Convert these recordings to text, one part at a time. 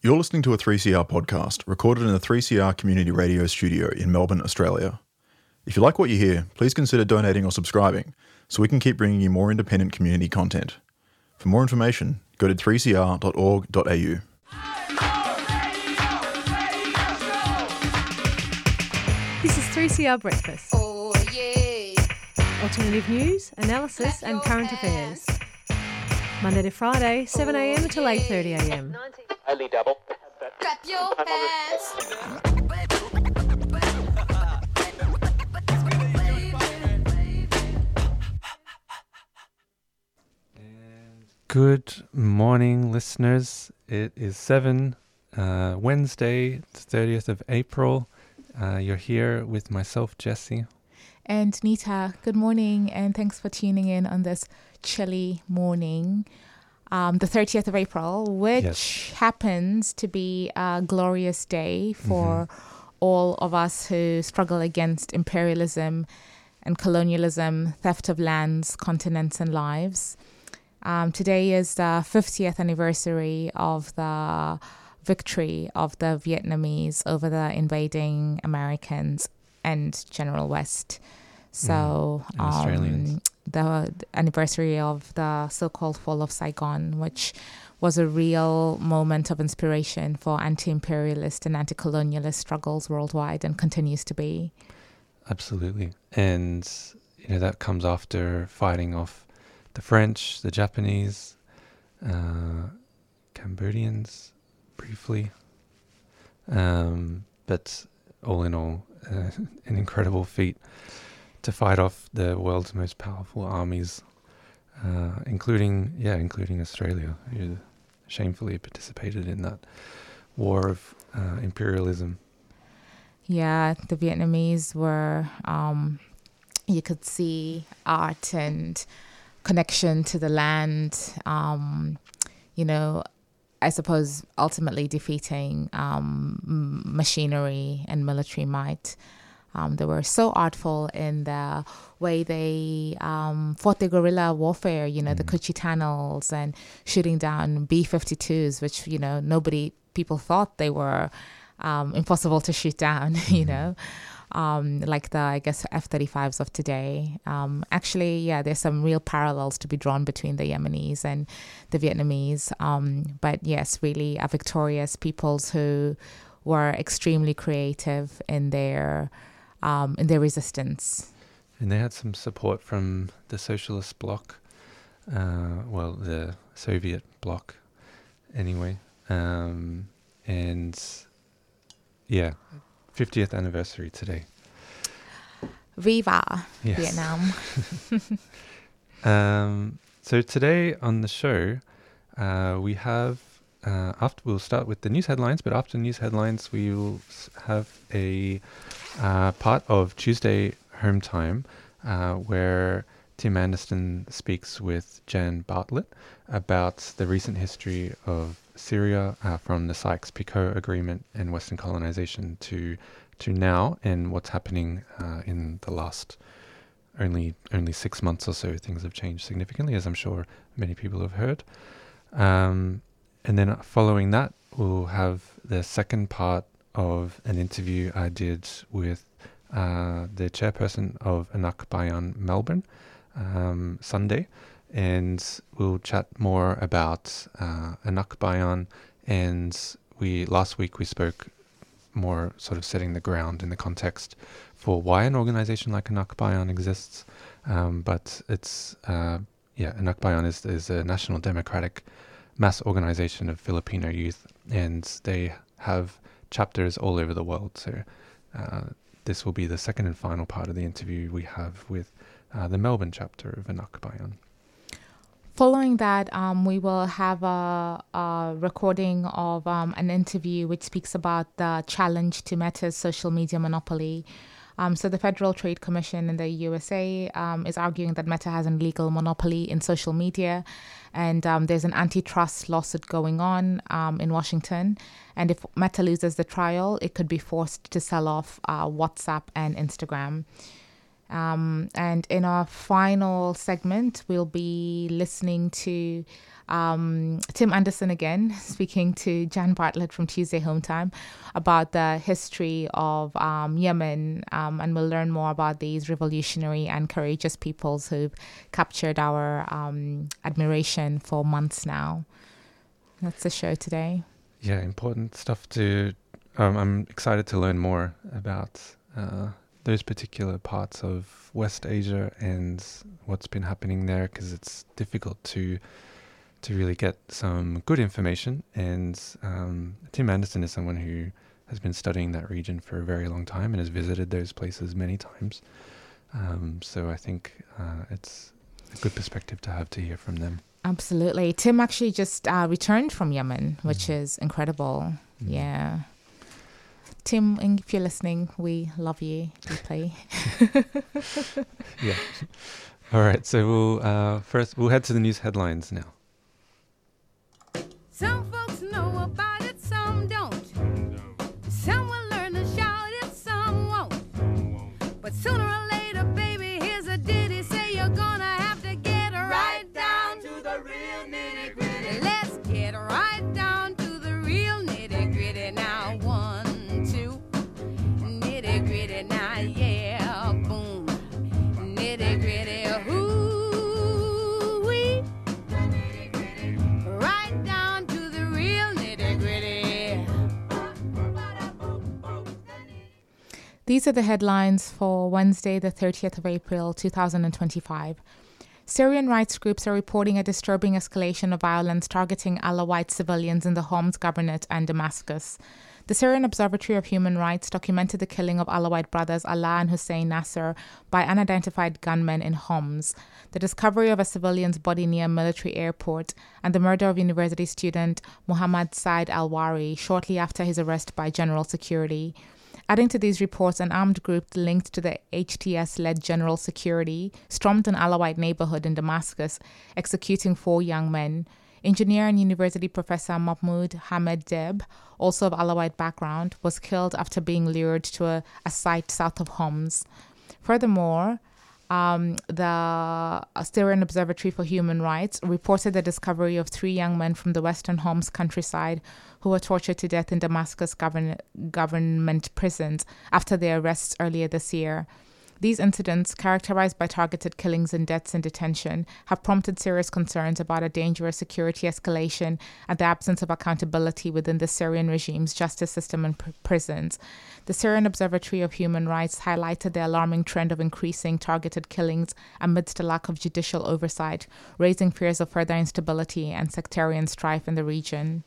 You're listening to a 3CR podcast recorded in the 3CR Community Radio studio in Melbourne, Australia. If you like what you hear, please consider donating or subscribing so we can keep bringing you more independent community content. For more information, go to 3cr.org.au. This is 3CR Breakfast. Oh yeah. Alternative news, analysis and current affairs. Monday to Friday, 7am until 8:30am. Only double. Clap your hands. Good morning, listeners. It is Wednesday, 30th of April. You're here with myself, Jesse. And Nita, good morning, and thanks for tuning in on this chilly morning, the 30th of April, which happens to be a glorious day for all of us who struggle against imperialism and colonialism, theft of lands, continents, and lives. Today is the 50th anniversary of the victory of the Vietnamese over the invading Americans and General West. So the anniversary of the so-called fall of Saigon, which was a real moment of inspiration for anti-imperialist and anti-colonialist struggles worldwide and continues to be. Absolutely. And, that comes after fighting off the French, the Japanese, Cambodians, briefly. But all in all, an incredible feat to fight off the world's most powerful armies, including Australia, who shamefully participated in that war of imperialism. Yeah, the Vietnamese were, you could see art and connection to the land, I suppose ultimately defeating machinery and military might. They were so artful in the way they fought the guerrilla warfare, the Coochie tunnels and shooting down B-52s, which, people thought they were impossible to shoot down, like the, F-35s of today. There's some real parallels to be drawn between the Yemenis and the Vietnamese. But yes, really a victorious peoples who were extremely creative in their resistance. And they had some support from the socialist bloc, the Soviet bloc anyway. 50th anniversary today. Viva yes. Vietnam. So today on the show, we have, we'll start with the news headlines, but after news headlines, we will have a part of Tuesday Home Time, where Tim Anderson speaks with Jan Bartlett about the recent history of Syria, from the Sykes-Picot Agreement and Western colonization to now, and what's happening in the last only 6 months or so. Things have changed significantly, as I'm sure many people have heard. And then following that, we'll have the second part of an interview I did with the chairperson of Anak Bayan Melbourne, Sunday, and we'll chat more about Anak Bayan. And last week we spoke more sort of setting the ground in the context for why an organization like Anak Bayan exists. But it's Anak Bayan is a national democratic mass organization of Filipino youth, and they have chapters all over the world. So this will be the second and final part of the interview we have with the Melbourne chapter of Anak Bayan. Following that, we will have a recording of an interview which speaks about the challenge to Meta's social media monopoly. So the Federal Trade Commission in the USA is arguing that Meta has an illegal monopoly in social media, and there's an antitrust lawsuit going on in Washington. And if Meta loses the trial, it could be forced to sell off WhatsApp and Instagram. And in our final segment, we'll be listening to Tim Anderson again, speaking to Jan Bartlett from Tuesday Home Time about the history of Yemen, and we'll learn more about these revolutionary and courageous peoples who've captured our admiration for months now. That's the show today. Yeah, important stuff to... I'm excited to learn more about those particular parts of West Asia and what's been happening there, because it's difficult to really get some good information. And Tim Anderson is someone who has been studying that region for a very long time and has visited those places many times. So I think it's a good perspective to have to hear from them. Absolutely. Tim actually just returned from Yemen, which is incredible. Yeah. Tim, if you're listening, we love you deeply. Yeah. All right. So we'll head to the news headlines now. Some folks know about it, some don't. Some will learn to shout it, some won't. But sooner or later, baby, here's a ditty. Say you're gonna have to get right down to the real nitty-gritty. Let's get right down to the real nitty-gritty now. 1, 2, nitty-gritty now, yeah, boom. Nitty-gritty, ooh-wee. Right down to the real nitty-gritty. These are the headlines for Wednesday, the 30th of April, 2025. Syrian rights groups are reporting a disturbing escalation of violence targeting Alawite civilians in the Homs Governorate and Damascus. The Syrian Observatory of Human Rights documented the killing of Alawite brothers Alaa and Hussein Nasser by unidentified gunmen in Homs, the discovery of a civilian's body near a military airport, and the murder of university student Muhammad Said Al-Wari shortly after his arrest by General Security. Adding to these reports, an armed group linked to the HTS-led General Security stormed an Alawite neighborhood in Damascus, executing 4 young men. Engineer and university professor Mahmoud Hamed Deb, also of Alawite background, was killed after being lured to a site south of Homs. Furthermore, the Syrian Observatory for Human Rights reported the discovery of 3 young men from the western Homs countryside who were tortured to death in Damascus government prisons after their arrests earlier this year. These incidents, characterized by targeted killings and deaths in detention, have prompted serious concerns about a dangerous security escalation and the absence of accountability within the Syrian regime's justice system and prisons. The Syrian Observatory of Human Rights highlighted the alarming trend of increasing targeted killings amidst a lack of judicial oversight, raising fears of further instability and sectarian strife in the region.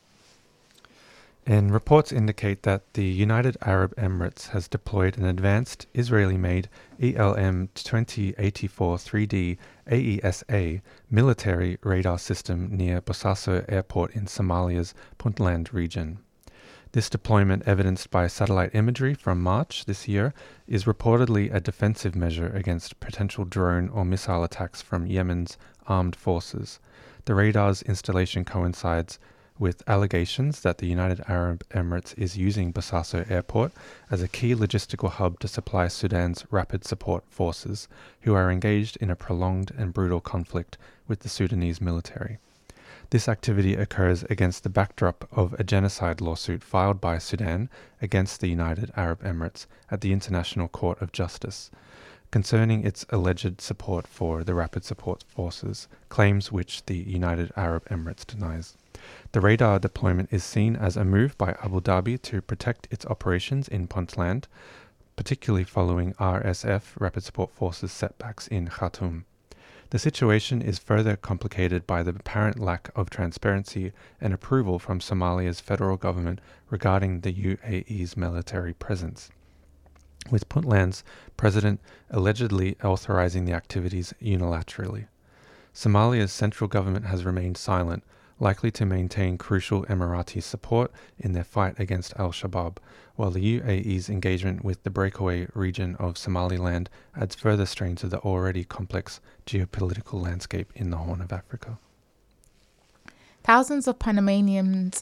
And reports indicate that the United Arab Emirates has deployed an advanced Israeli-made ELM 2084 3D AESA military radar system near Bosaso Airport in Somalia's Puntland region. This deployment, evidenced by satellite imagery from March this year, is reportedly a defensive measure against potential drone or missile attacks from Yemen's armed forces. The radar's installation coincides with allegations that the United Arab Emirates is using Bosaso Airport as a key logistical hub to supply Sudan's rapid support forces, who are engaged in a prolonged and brutal conflict with the Sudanese military. This activity occurs against the backdrop of a genocide lawsuit filed by Sudan against the United Arab Emirates at the International Court of Justice, concerning its alleged support for the rapid support forces, claims which the United Arab Emirates denies. The radar deployment is seen as a move by Abu Dhabi to protect its operations in Puntland, particularly following RSF Rapid Support Forces setbacks in Khartoum. The situation is further complicated by the apparent lack of transparency and approval from Somalia's federal government regarding the UAE's military presence, with Puntland's president allegedly authorizing the activities unilaterally. Somalia's central government has remained silent, likely to maintain crucial Emirati support in their fight against al-Shabaab, while the UAE's engagement with the breakaway region of Somaliland adds further strain to the already complex geopolitical landscape in the Horn of Africa. Thousands of Panamanians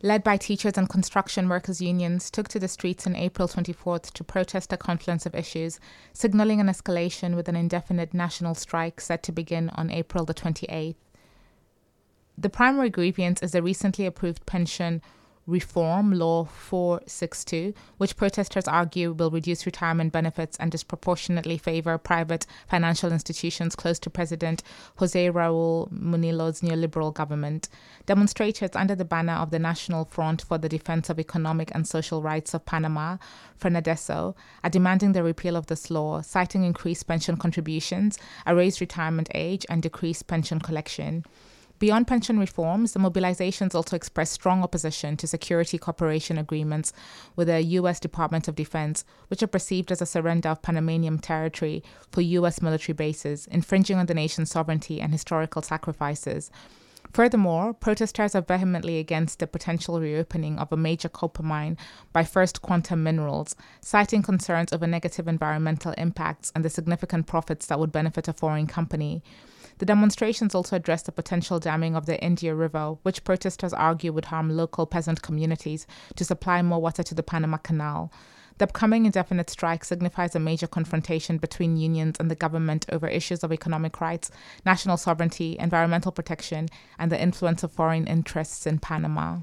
led by teachers and construction workers unions, took to the streets on April 24th to protest a confluence of issues, signalling an escalation with an indefinite national strike set to begin on April the 28th. The primary grievance is the recently approved pension reform law 462, which protesters argue will reduce retirement benefits and disproportionately favor private financial institutions close to President Jose Raul Munilo's neoliberal government. Demonstrators under the banner of the National Front for the Defense of Economic and Social Rights of Panama, FRENADESO, are demanding the repeal of this law, citing increased pension contributions, a raised retirement age, and decreased pension collection. Beyond pension reforms, the mobilizations also express strong opposition to security cooperation agreements with the U.S. Department of Defense, which are perceived as a surrender of Panamanian territory for U.S. military bases, infringing on the nation's sovereignty and historical sacrifices. Furthermore, protesters are vehemently against the potential reopening of a major copper mine by First Quantum Minerals, citing concerns over negative environmental impacts and the significant profits that would benefit a foreign company. The demonstrations also address the potential damming of the India River, which protesters argue would harm local peasant communities to supply more water to the Panama Canal. The upcoming indefinite strike signifies a major confrontation between unions and the government over issues of economic rights, national sovereignty, environmental protection, and the influence of foreign interests in Panama.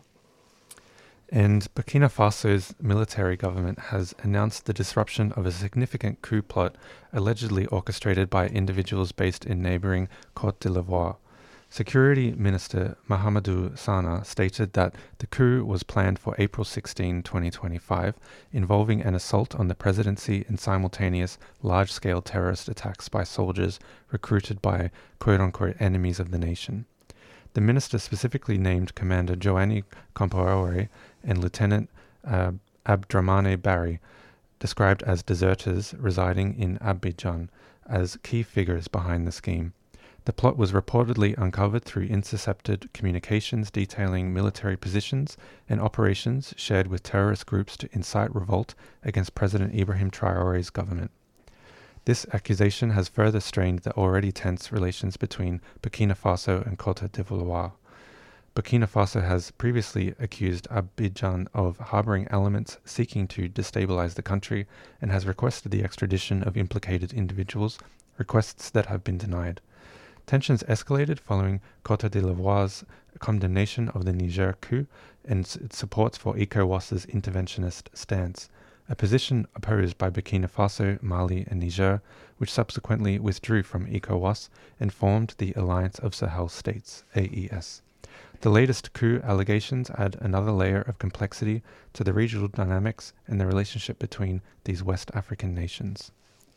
And Burkina Faso's military government has announced the disruption of a significant coup plot allegedly orchestrated by individuals based in neighboring Côte d'Ivoire. Security Minister Mahamadou Sana stated that the coup was planned for April 16, 2025, involving an assault on the presidency and simultaneous large-scale terrorist attacks by soldiers recruited by quote-unquote enemies of the nation. The minister specifically named Commander Joanny Compaoré and Lieutenant Abdramane Barry, described as deserters residing in Abidjan, as key figures behind the scheme. The plot was reportedly uncovered through intercepted communications detailing military positions and operations shared with terrorist groups to incite revolt against President Ibrahim Traoré's government. This accusation has further strained the already tense relations between Burkina Faso and Côte d'Ivoire. Burkina Faso has previously accused Abidjan of harboring elements seeking to destabilize the country and has requested the extradition of implicated individuals, requests that have been denied. Tensions escalated following Côte d'Ivoire's condemnation of the Niger coup and its support for ECOWAS's interventionist stance, a position opposed by Burkina Faso, Mali, and Niger, which subsequently withdrew from ECOWAS and formed the Alliance of Sahel States, AES. The latest coup allegations add another layer of complexity to the regional dynamics and the relationship between these West African nations.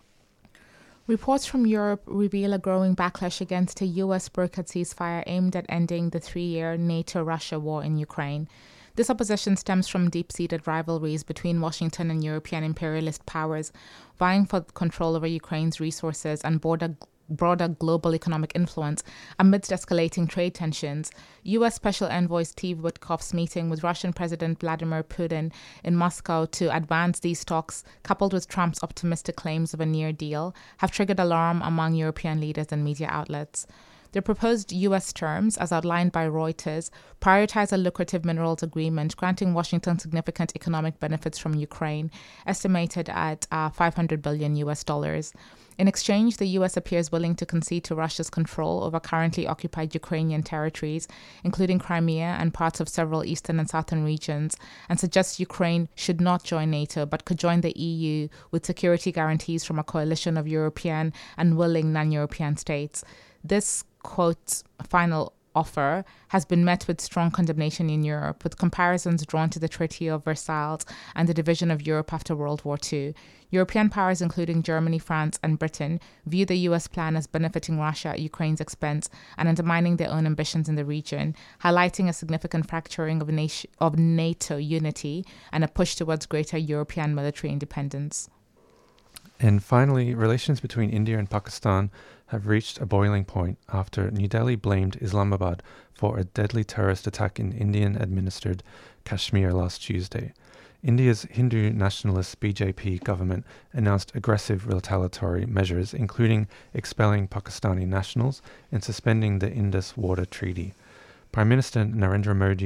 Reports from Europe reveal a growing backlash against a U.S. brokered ceasefire aimed at ending the 3-year NATO-Russia war in Ukraine. This opposition stems from deep-seated rivalries between Washington and European imperialist powers, vying for control over Ukraine's resources and broader global economic influence amidst escalating trade tensions. U.S. Special Envoy Steve Witkoff's meeting with Russian President Vladimir Putin in Moscow to advance these talks, coupled with Trump's optimistic claims of a near deal, have triggered alarm among European leaders and media outlets. The proposed U.S. terms, as outlined by Reuters, prioritize a lucrative minerals agreement granting Washington significant economic benefits from Ukraine, estimated at $500 billion. In exchange, the U.S. appears willing to concede to Russia's control over currently occupied Ukrainian territories, including Crimea and parts of several eastern and southern regions, and suggests Ukraine should not join NATO but could join the EU with security guarantees from a coalition of European and willing non-European states. This, quote, final offer has been met with strong condemnation in Europe, with comparisons drawn to the Treaty of Versailles and the division of Europe after World War II. European powers, including Germany, France, and Britain, view the U.S. plan as benefiting Russia at Ukraine's expense and undermining their own ambitions in the region, highlighting a significant fracturing of NATO unity and a push towards greater European military independence. And finally, relations between India and Pakistan have reached a boiling point after New Delhi blamed Islamabad for a deadly terrorist attack in Indian-administered Kashmir last Tuesday. India's Hindu nationalist BJP government announced aggressive retaliatory measures, including expelling Pakistani nationals and suspending the Indus Water Treaty. Prime Minister Narendra Modi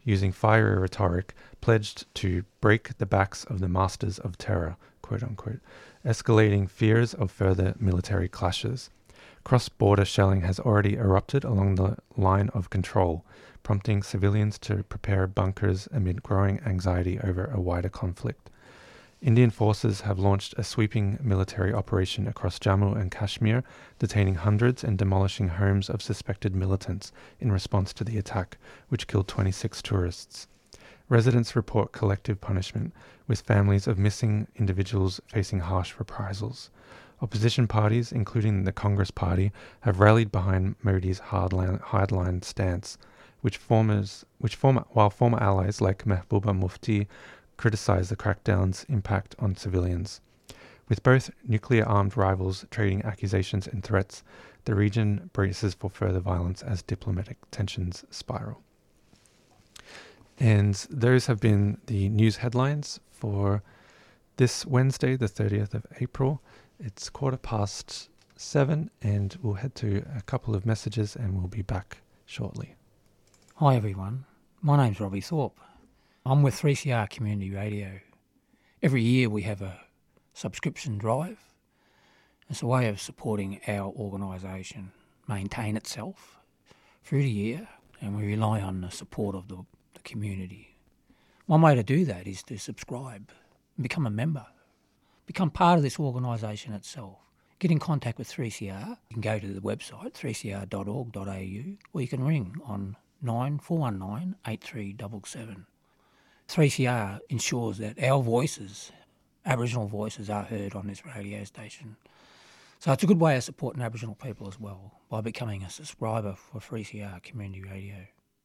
using fiery rhetoric, pledged to break the backs of the masters of terror, quote unquote, escalating fears of further military clashes. Cross-border shelling has already erupted along the line of control, prompting civilians to prepare bunkers amid growing anxiety over a wider conflict. Indian forces have launched a sweeping military operation across Jammu and Kashmir, detaining hundreds and demolishing homes of suspected militants in response to the attack, which killed 26 tourists. Residents report collective punishment, with families of missing individuals facing harsh reprisals. Opposition parties, including the Congress Party, have rallied behind Modi's hardline stance, while former allies like Mehbooba Mufti criticize the crackdown's impact on civilians. With both nuclear-armed rivals trading accusations and threats, the region braces for further violence as diplomatic tensions spiral. And those have been the news headlines for this Wednesday, the 30th of April. It's 7:15, and we'll head to a couple of messages and we'll be back shortly. Hi everyone, my name's Robbie Thorpe. I'm with 3CR Community Radio. Every year we have a subscription drive. It's a way of supporting our organisation maintain itself through the year, and we rely on the support of the community. One way to do that is to subscribe and become a member, become part of this organisation itself. Get in contact with 3CR. You can go to the website 3cr.org.au, or you can ring on 9419 8377. 3CR ensures that our voices, Aboriginal voices, are heard on this radio station. So it's a good way of supporting Aboriginal people as well, by becoming a subscriber for 3CR Community Radio.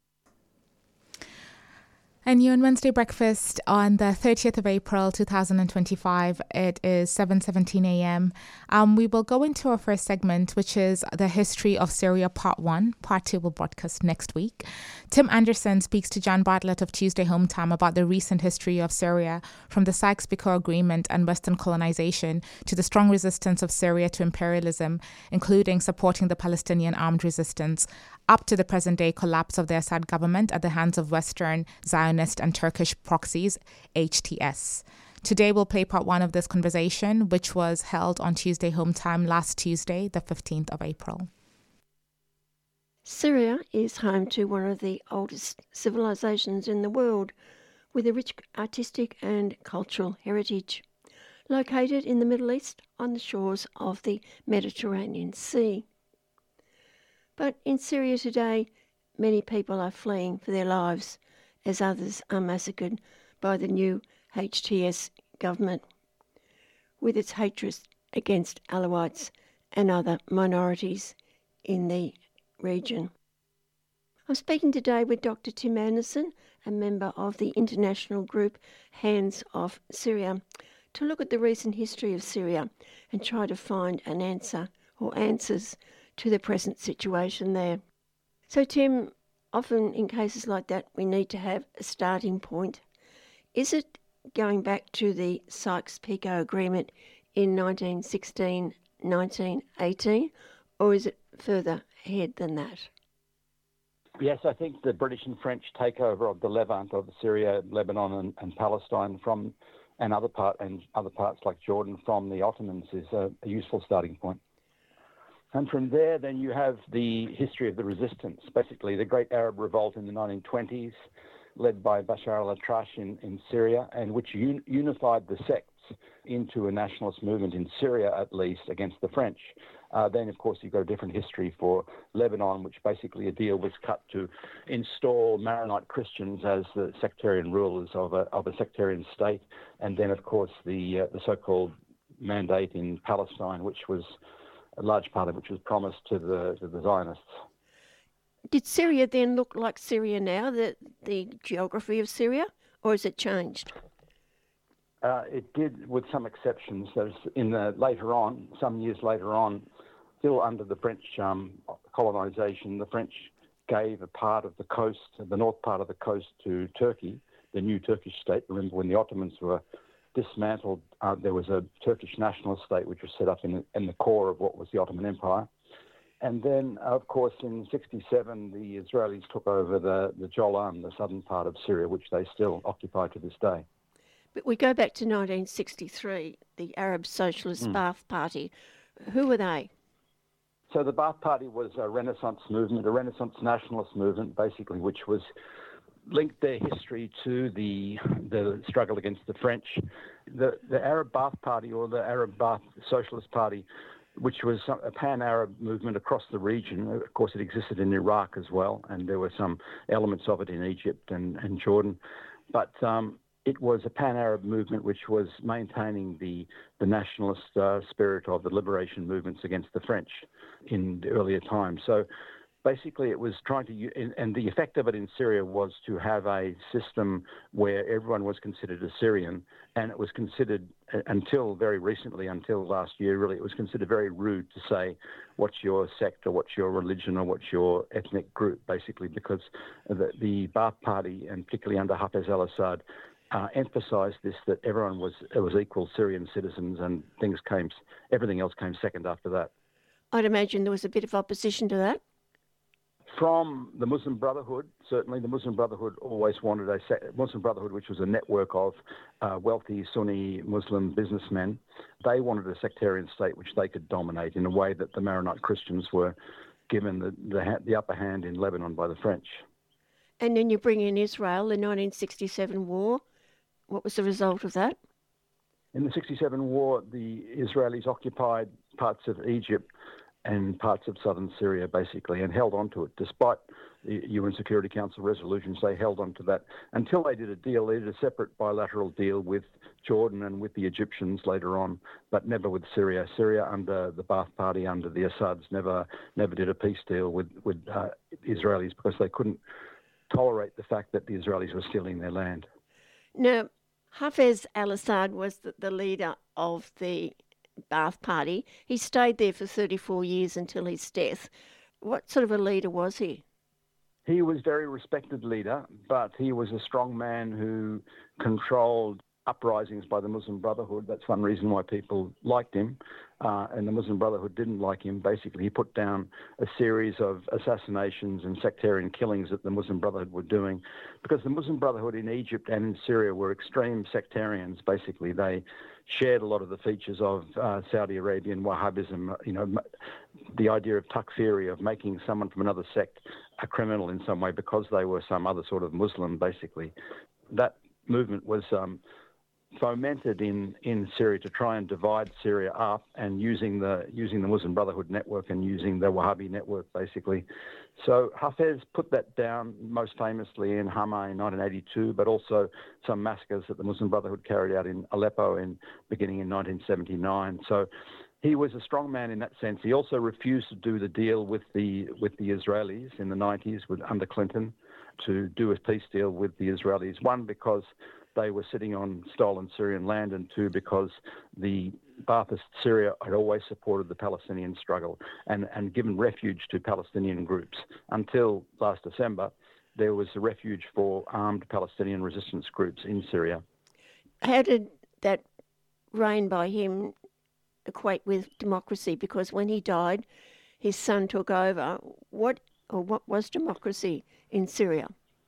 And you're on Wednesday Breakfast on the 30th of April 2025. It is 7:17 a.m. We will go into our first segment, which is the history of Syria Part 1. Part 2 will broadcast next week. Tim Anderson speaks to John Bartlett of Tuesday Home Time about the recent history of Syria, from the Sykes-Picot Agreement and Western colonization to the strong resistance of Syria to imperialism, including supporting the Palestinian armed resistance, up to the present-day collapse of the Assad government at the hands of Western, Zionist and Turkish proxies, HTS. Today we'll play part 1 of this conversation, which was held on Tuesday Home Time last Tuesday, the 15th of April. Syria is home to one of the oldest civilizations in the world, with a rich artistic and cultural heritage. Located in the Middle East on the shores of the Mediterranean Sea. But in Syria today, many people are fleeing for their lives as others are massacred by the new HTS government, with its hatred against Alawites and other minorities in the region. I'm speaking today with Dr. Tim Anderson, a member of the international group Hands Off Syria, to look at the recent history of Syria and try to find an answer or answers to the present situation there. So Tim, often in cases like that we need to have a starting point. Is it going back to the Sykes-Picot Agreement in 1916, 1918, or is it further ahead than that? Yes, I think the British and French takeover of the Levant, of Syria, Lebanon and Palestine and other parts like Jordan from the Ottomans is a useful starting point. And from there, then you have the history of the resistance, basically the Great Arab Revolt in the 1920s, led by Bashar al-Atrash in Syria, and which unified the sects into a nationalist movement in Syria, at least, against the French. Then, of course, you've got a different history for Lebanon, which basically a deal was cut to install Maronite Christians as the sectarian rulers of a sectarian state. And then, of course, the so-called mandate in Palestine, which was a large part of which was promised to the Zionists. Did Syria then look like Syria now, the geography of Syria, or has it changed? It did, with some exceptions. Later on, some years later on, still under the French colonisation, the French gave a part of the coast, the north part of the coast, to Turkey, the new Turkish state. Remember, when the Ottomans were dismantled, there was a Turkish national state which was set up in the core of what was the Ottoman Empire. And then, of course, in 1967, the Israelis took over the Jolan, the southern part of Syria, which they still occupy to this day. But we go back to 1963, the Arab Socialist Ba'ath Party. Who were they? So the Ba'ath Party was a Renaissance movement, a Renaissance nationalist movement, basically, which was linked their history to the struggle against the French. The Arab Ba'ath Party, or the Arab Ba'ath Socialist Party, which was a pan-Arab movement across the region. Of course, it existed in Iraq as well, and there were some elements of it in Egypt and Jordan. But it was a pan-Arab movement which was maintaining the nationalist spirit of the liberation movements against the French in the earlier times. So basically it was trying to, and the effect of it in Syria was to have a system where everyone was considered a Syrian, and it was considered, until very recently, until last year really, it was considered very rude to say what's your sect or what's your religion or what's your ethnic group, basically, because the Ba'ath Party, and particularly under Hafez al-Assad, emphasised this, that everyone was equal Syrian citizens, and everything else came second after that. I'd imagine there was a bit of opposition to that. From the Muslim Brotherhood, certainly the Muslim Brotherhood always wanted Muslim Brotherhood, which was a network of wealthy Sunni Muslim businessmen. They wanted a sectarian state which they could dominate in a way that the Maronite Christians were given the upper hand in Lebanon by the French. And then you bring in Israel, the 1967 war. What was the result of that? In the 1967 war, the Israelis occupied parts of Egypt and parts of southern Syria, basically, and held on to it. Despite the UN Security Council resolutions, they held on to that until they did a deal. They did a separate bilateral deal with Jordan and with the Egyptians later on, but never with Syria. Syria, under the Ba'ath Party, under the Assads, never did a peace deal with Israelis, because they couldn't tolerate the fact that the Israelis were stealing their land. Now, Hafez al-Assad was the leader of the Ba'ath Party. He stayed there for 34 years until his death. What sort of a leader was he? He was a very respected leader, but he was a strong man who controlled uprisings by the Muslim Brotherhood. That's one reason why people liked him, and the Muslim Brotherhood didn't like him. Basically, he put down a series of assassinations and sectarian killings that the Muslim Brotherhood were doing, because the Muslim Brotherhood in Egypt and in Syria were extreme sectarians. Basically, they shared a lot of the features of Saudi Arabian Wahhabism, the idea of takfiri, of making someone from another sect a criminal in some way because they were some other sort of Muslim, basically. That movement was fomented in Syria to try and divide Syria up, and using the Muslim Brotherhood network and using the Wahhabi network, basically. So Hafez put that down most famously in Hama in 1982, but also some massacres that the Muslim Brotherhood carried out in Aleppo beginning in 1979. So he was a strong man in that sense. He also refused to do the deal with the Israelis in the 90s under Clinton, to do a peace deal with the Israelis. One, because they were sitting on stolen Syrian land, and two, because the Ba'athist Syria had always supported the Palestinian struggle and given refuge to Palestinian groups. Until last December, there was a refuge for armed Palestinian resistance groups in Syria. How did that reign by him equate with democracy? Because when he died, his son took over. What was democracy in Syria?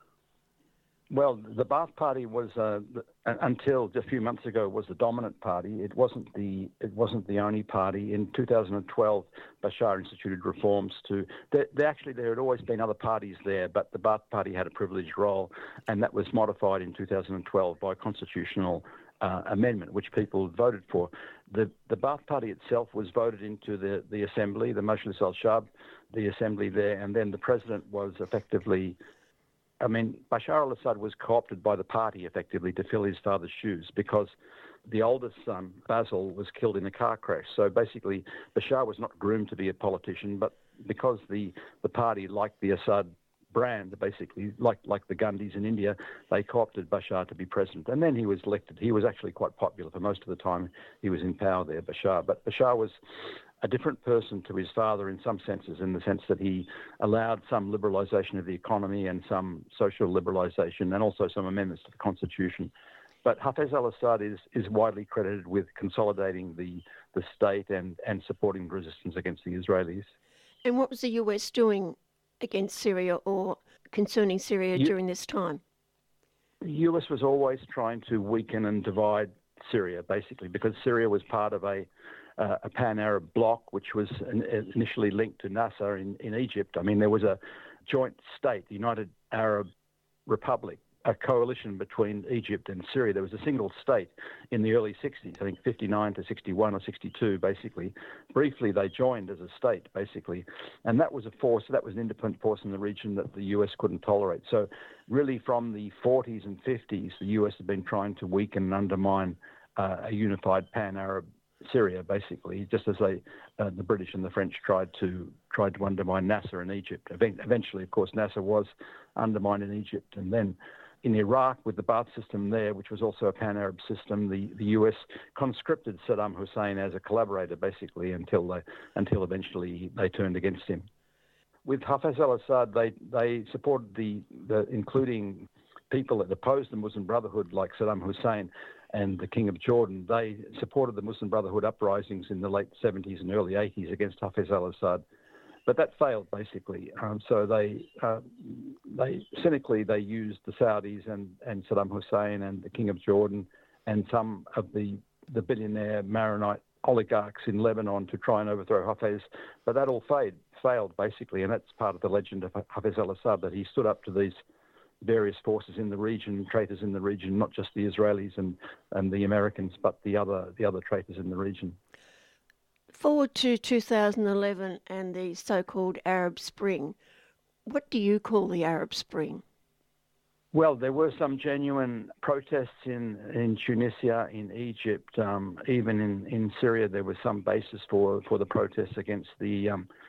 Well, the Ba'ath Party was, until a few months ago, was the dominant party. It wasn't the only party. In 2012, Bashar instituted reforms there had always been other parties there, but the Ba'ath Party had a privileged role, and that was modified in 2012 by a constitutional amendment, which people voted for. The Ba'ath Party itself was voted into the assembly, the Majlis al-Shab, the assembly there, and then the president was effectively... Bashar al-Assad was co-opted by the party, effectively, to fill his father's shoes, because the oldest son, Basil, was killed in a car crash. So basically, Bashar was not groomed to be a politician, but because the party liked the Assad brand, basically, like the Gandhis in India, they co-opted Bashar to be president. And then he was elected. He was actually quite popular for most of the time he was in power there, Bashar. But Bashar was a different person to his father in some senses, in the sense that he allowed some liberalisation of the economy and some social liberalisation, and also some amendments to the constitution. But Hafez al-Assad is widely credited with consolidating the state and supporting resistance against the Israelis. And what was the US doing against Syria or concerning Syria during this time? The US was always trying to weaken and divide Syria, basically, because Syria was part of a pan-Arab bloc, which was initially linked to Nasser in Egypt. I mean, there was a joint state, the United Arab Republic, a coalition between Egypt and Syria. There was a single state in the early 60s, I think 59 to 61 or 62, basically. Briefly, they joined as a state, basically. And that was a force, that was an independent force in the region that the US couldn't tolerate. So really from the 40s and 50s, the US had been trying to weaken and undermine a unified pan-Arab Syria, basically, just as the British and the French tried to undermine Nasser in Egypt. Eventually, of course, Nasser was undermined in Egypt. And then in Iraq, with the Ba'ath system there, which was also a pan-Arab system, the US conscripted Saddam Hussein as a collaborator, basically, until eventually they turned against him. With Hafez al-Assad, they supported the including people that opposed the Muslim Brotherhood, like Saddam Hussein and the King of Jordan. They supported the Muslim Brotherhood uprisings in the late 70s and early 80s against Hafez al-Assad. But that failed, basically. So they cynically used the Saudis and Saddam Hussein and the King of Jordan and some of the billionaire Maronite oligarchs in Lebanon to try and overthrow Hafez. But that all failed, basically, and that's part of the legend of Hafez al-Assad, that he stood up to these various forces in the region, traitors in the region, not just the Israelis and the Americans, but the other traitors in the region. Forward to 2011 and the so-called Arab Spring. What do you call the Arab Spring? Well, there were some genuine protests in Tunisia, in Egypt, even in Syria. There was some basis for the protests against the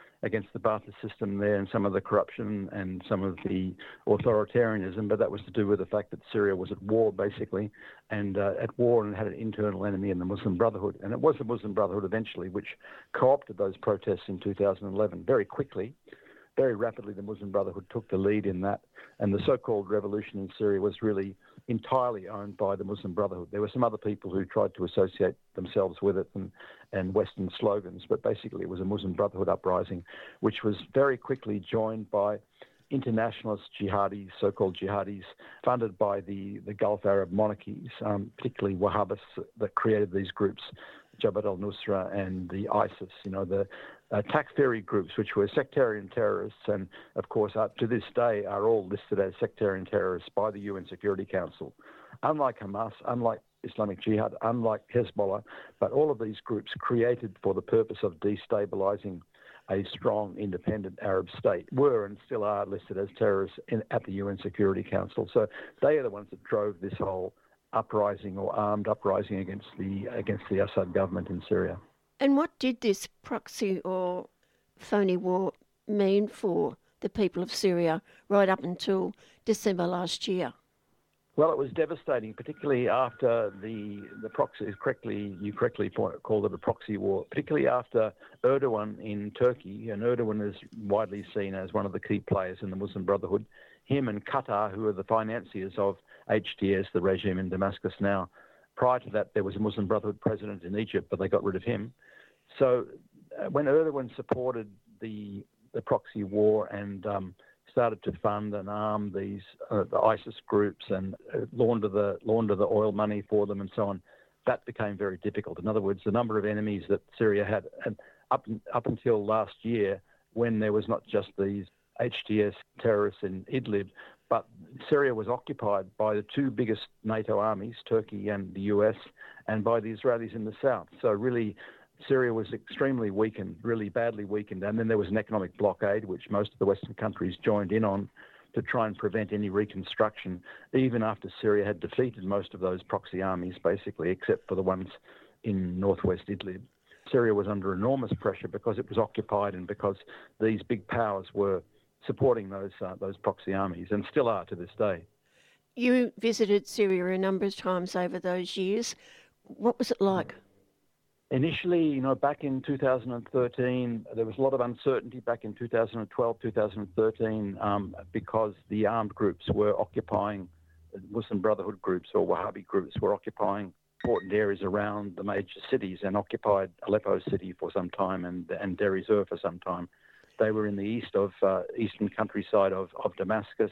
Ba'ath system there, and some of the corruption and some of the authoritarianism, but that was to do with the fact that Syria was at war, basically, and at war and had an internal enemy in the Muslim Brotherhood. And it was the Muslim Brotherhood eventually which co-opted those protests in 2011 very quickly. Very rapidly, the Muslim Brotherhood took the lead in that, and the so-called revolution in Syria was really entirely owned by the Muslim Brotherhood. There were some other people who tried to associate themselves with it and Western slogans, but basically it was a Muslim Brotherhood uprising, which was very quickly joined by internationalist jihadis, so-called jihadis, funded by the Gulf Arab monarchies, particularly Wahhabis that created these groups, Jabhat al-Nusra and the ISIS, the Takfiri groups, which were sectarian terrorists, and of course up to this day are all listed as sectarian terrorists by the UN Security Council. Unlike Hamas, unlike Islamic Jihad, unlike Hezbollah, but all of these groups created for the purpose of destabilizing a strong, independent Arab state were and still are listed as terrorists at the UN Security Council. So they are the ones that drove this whole uprising or armed uprising against the Assad government in Syria. And what did this proxy or phony war mean for the people of Syria right up until December last year? Well, it was devastating, particularly after the proxy, you correctly called it a proxy war, particularly after Erdogan in Turkey, and Erdogan is widely seen as one of the key players in the Muslim Brotherhood. Him and Qatar, who are the financiers of HTS, the regime in Damascus now. Prior to that, there was a Muslim Brotherhood president in Egypt, but they got rid of him. So when Erdogan supported the proxy war and started to fund and arm the ISIS groups and launder the oil money for them and so on, that became very difficult. In other words, the number of enemies that Syria had, and up until last year, when there was not just these HTS terrorists in Idlib, but Syria was occupied by the two biggest NATO armies, Turkey and the US, and by the Israelis in the south. So really, Syria was extremely weakened, really badly weakened. And then there was an economic blockade, which most of the Western countries joined in on to try and prevent any reconstruction, even after Syria had defeated most of those proxy armies, basically, except for the ones in northwest Idlib. Syria was under enormous pressure because it was occupied and because these big powers were supporting those proxy armies, and still are to this day. You visited Syria a number of times over those years. What was it like? Initially, back in 2013, there was a lot of uncertainty back in 2012, 2013, because the armed groups were occupying, Muslim Brotherhood groups or Wahhabi groups were occupying important areas around the major cities and occupied Aleppo city for some time and Deir ez-Zor for some time. They were in the eastern countryside of Damascus.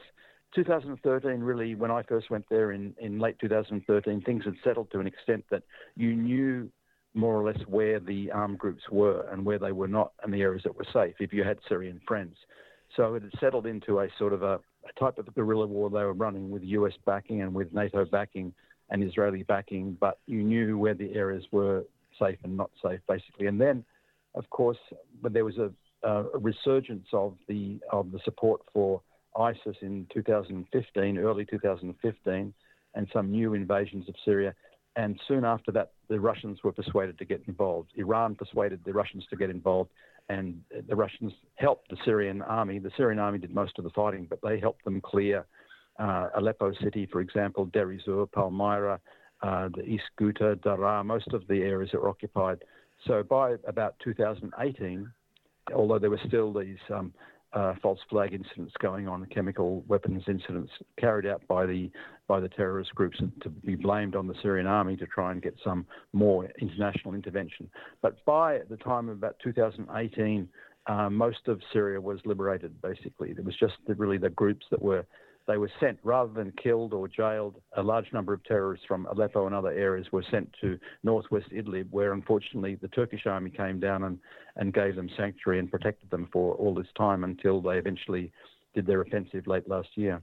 2013, really, when I first went there in late 2013, things had settled to an extent that you knew more or less where the armed groups were and where they were not, and the areas that were safe if you had Syrian friends. So it had settled into a sort of a type of guerrilla war they were running with US backing and with NATO backing and Israeli backing, but you knew where the areas were safe and not safe, basically. And then, of course, when there was a resurgence of the support for ISIS in 2015, early 2015, and some new invasions of Syria. And soon after that, the Russians were persuaded to get involved. Iran persuaded the Russians to get involved, and the Russians helped the Syrian army. The Syrian army did most of the fighting, but they helped them clear Aleppo city, for example, Deir ez-Zor, Palmyra, the East Ghouta, Daraa, most of the areas that were occupied. So by about 2018, although there were still these false flag incidents going on, chemical weapons incidents carried out by the terrorist groups, and to be blamed on the Syrian army to try and get some more international intervention. But by the time of about 2018, most of Syria was liberated, basically. There was just really the groups that were sent, rather than killed or jailed. A large number of terrorists from Aleppo and other areas were sent to northwest Idlib, where unfortunately the Turkish army came down and gave them sanctuary and protected them for all this time until they eventually did their offensive late last year.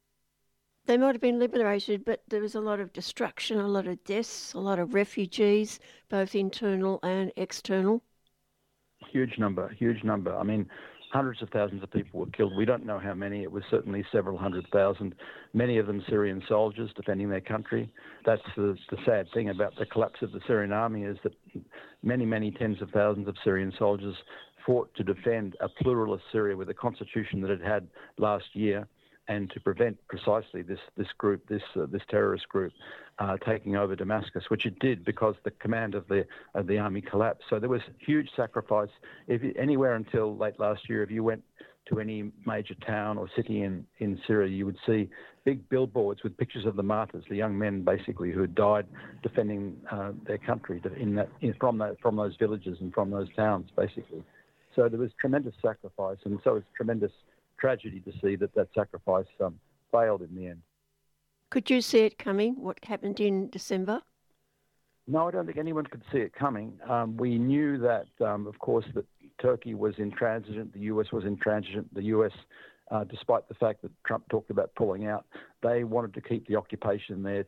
They might have been liberated, but there was a lot of destruction, a lot of deaths, a lot of refugees, both internal and external. Huge number. I mean, hundreds of thousands of people were killed. We don't know how many. It was certainly several 100,000, many of them Syrian soldiers defending their country. That's the sad thing about the collapse of the Syrian army, is that many, many tens of thousands of Syrian soldiers fought to defend a pluralist Syria with a constitution that it had last year, and to prevent precisely this terrorist group taking over Damascus, which it did because the command of the army collapsed. So there was huge sacrifice. Anywhere until late last year, if you went to any major town or city in Syria, you would see big billboards with pictures of the martyrs, the young men basically who had died defending their country from those villages and from those towns, basically. So there was tremendous sacrifice, and so it's tremendous tragedy to see that sacrifice failed in the end. Could you see it coming, what happened in December? No, I don't think anyone could see it coming. We knew that, of course, that Turkey was intransigent, the US was intransigent. The US, despite the fact that Trump talked about pulling out, they wanted to keep the occupation there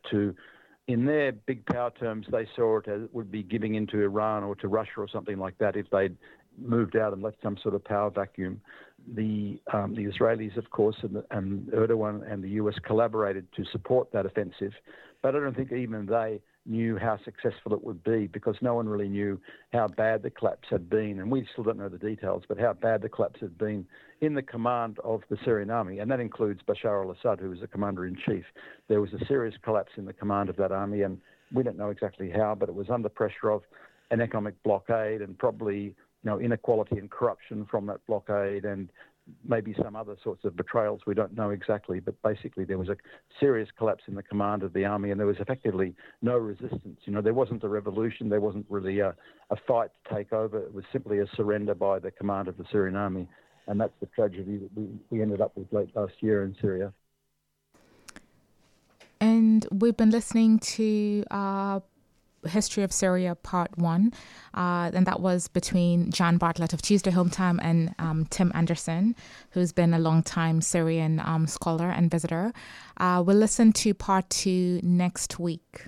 in their big power terms, they saw it as it would be giving into Iran or to Russia or something like that if they'd moved out and left some sort of power vacuum. The Israelis, of course, and Erdogan and the US collaborated to support that offensive, but I don't think even they knew how successful it would be, because no one really knew how bad the collapse had been, and we still don't know the details, but how bad the collapse had been in the command of the Syrian army, and that includes Bashar al-Assad, who was the commander-in-chief. There was a serious collapse in the command of that army, and we don't know exactly how, but it was under pressure of an economic blockade and probably inequality and corruption from that blockade, and maybe some other sorts of betrayals. We don't know exactly, but basically there was a serious collapse in the command of the army, and there was effectively no resistance. There wasn't a revolution, there wasn't really a fight to take over. It was simply a surrender by the command of the Syrian army, and that's the tragedy that we ended up with late last year in Syria. And we've been listening to History of Syria Part 1, and that was between Jan Bartlett of Tuesday Home Time and Tim Anderson, who's been a long-time Syrian scholar and visitor. We'll listen to Part 2 next week.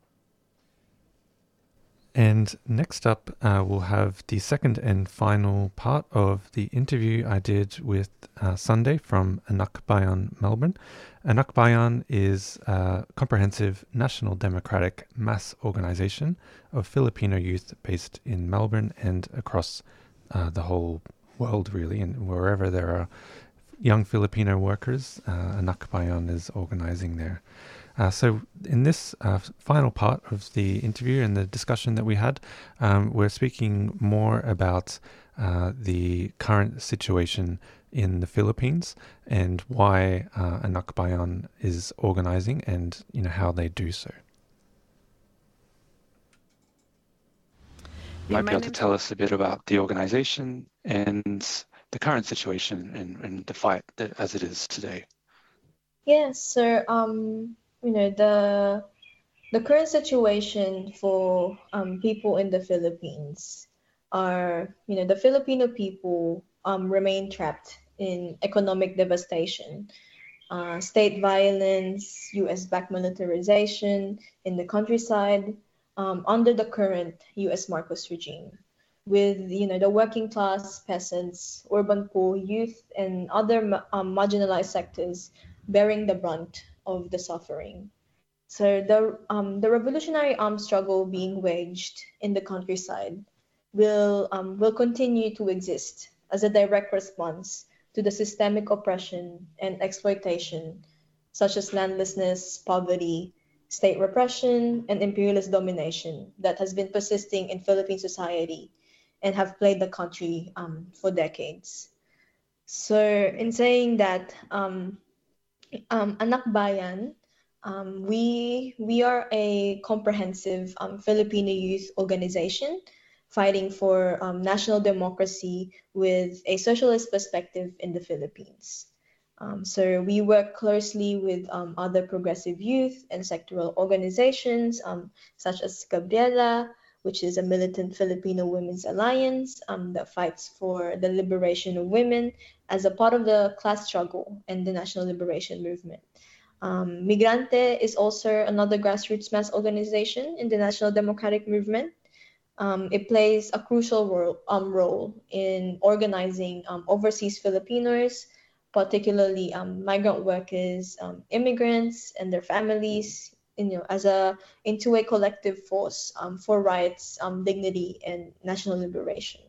And next up, we'll have the second and final part of the interview I did with Sunday from Anak Bayan, Melbourne. Anak Bayan is a comprehensive national democratic mass organisation of Filipino youth based in Melbourne and across the whole world, really, and wherever there are young Filipino workers, Anak Bayan is organising there. So in this final part of the interview and the discussion that we had, we're speaking more about the current situation in the Philippines and why Anak Bayan is organising and how they do so. You might be able to tell us a bit about the organisation and the current situation and the fight as it is today? Yes, so the current situation for people in the Philippines are, the Filipino people remain trapped in economic devastation, state violence, U.S.-backed militarization in the countryside under the current U.S. Marcos regime, with the working class, peasants, urban poor, youth, and other marginalized sectors bearing the brunt of the suffering. So the revolutionary armed struggle being waged in the countryside will continue to exist as a direct response to the systemic oppression and exploitation, such as landlessness, poverty, state repression, and imperialist domination that has been persisting in Philippine society and have plagued the country for decades. So, in saying that, Anak Bayan, we are a comprehensive Filipino youth organization fighting for national democracy with a socialist perspective in the Philippines. So we work closely with other progressive youth and sectoral organizations such as Gabriela, which is a militant Filipino women's alliance that fights for the liberation of women as a part of the class struggle and the national liberation movement. Migrante is also another grassroots mass organization in the national democratic movement. It plays a crucial role in organizing overseas Filipinos, particularly migrant workers, immigrants, and their families, into a collective force for rights, dignity, and national liberation.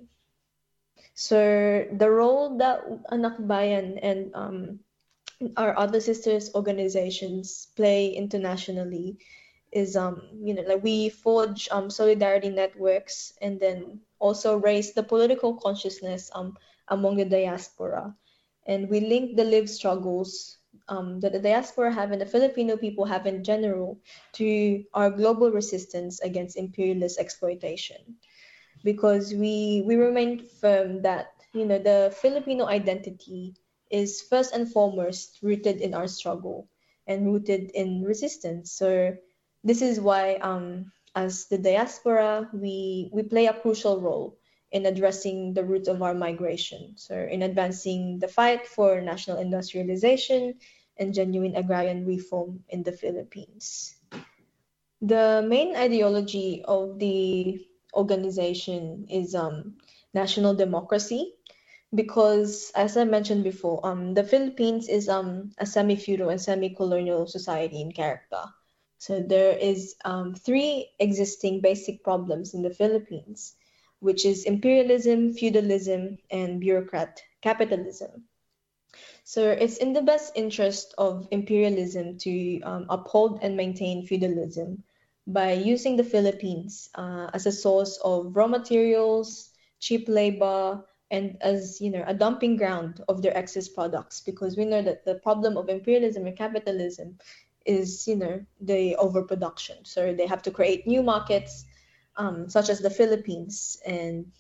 So the role that Anak Bayan and our other sisters organizations play internationally is like we forge solidarity networks and then also raise the political consciousness among the diaspora, and we link the lived struggles that the diaspora have and the Filipino people have in general to our global resistance against imperialist exploitation, because we remain firm that the Filipino identity is first and foremost rooted in our struggle and rooted in resistance. So this is why, as the diaspora, we play a crucial role in addressing the roots of our migration. So in advancing the fight for national industrialization and genuine agrarian reform in the Philippines. The main ideology of the organization is national democracy, because, as I mentioned before, the Philippines is a semi-feudal and semi-colonial society in character. So there is three existing basic problems in the Philippines, which is imperialism, feudalism, and bureaucrat capitalism. So it's in the best interest of imperialism to uphold and maintain feudalism by using the Philippines as a source of raw materials, cheap labor, and as a dumping ground of their excess products, because we know that the problem of imperialism and capitalism is the overproduction. So they have to create new markets such as the Philippines, and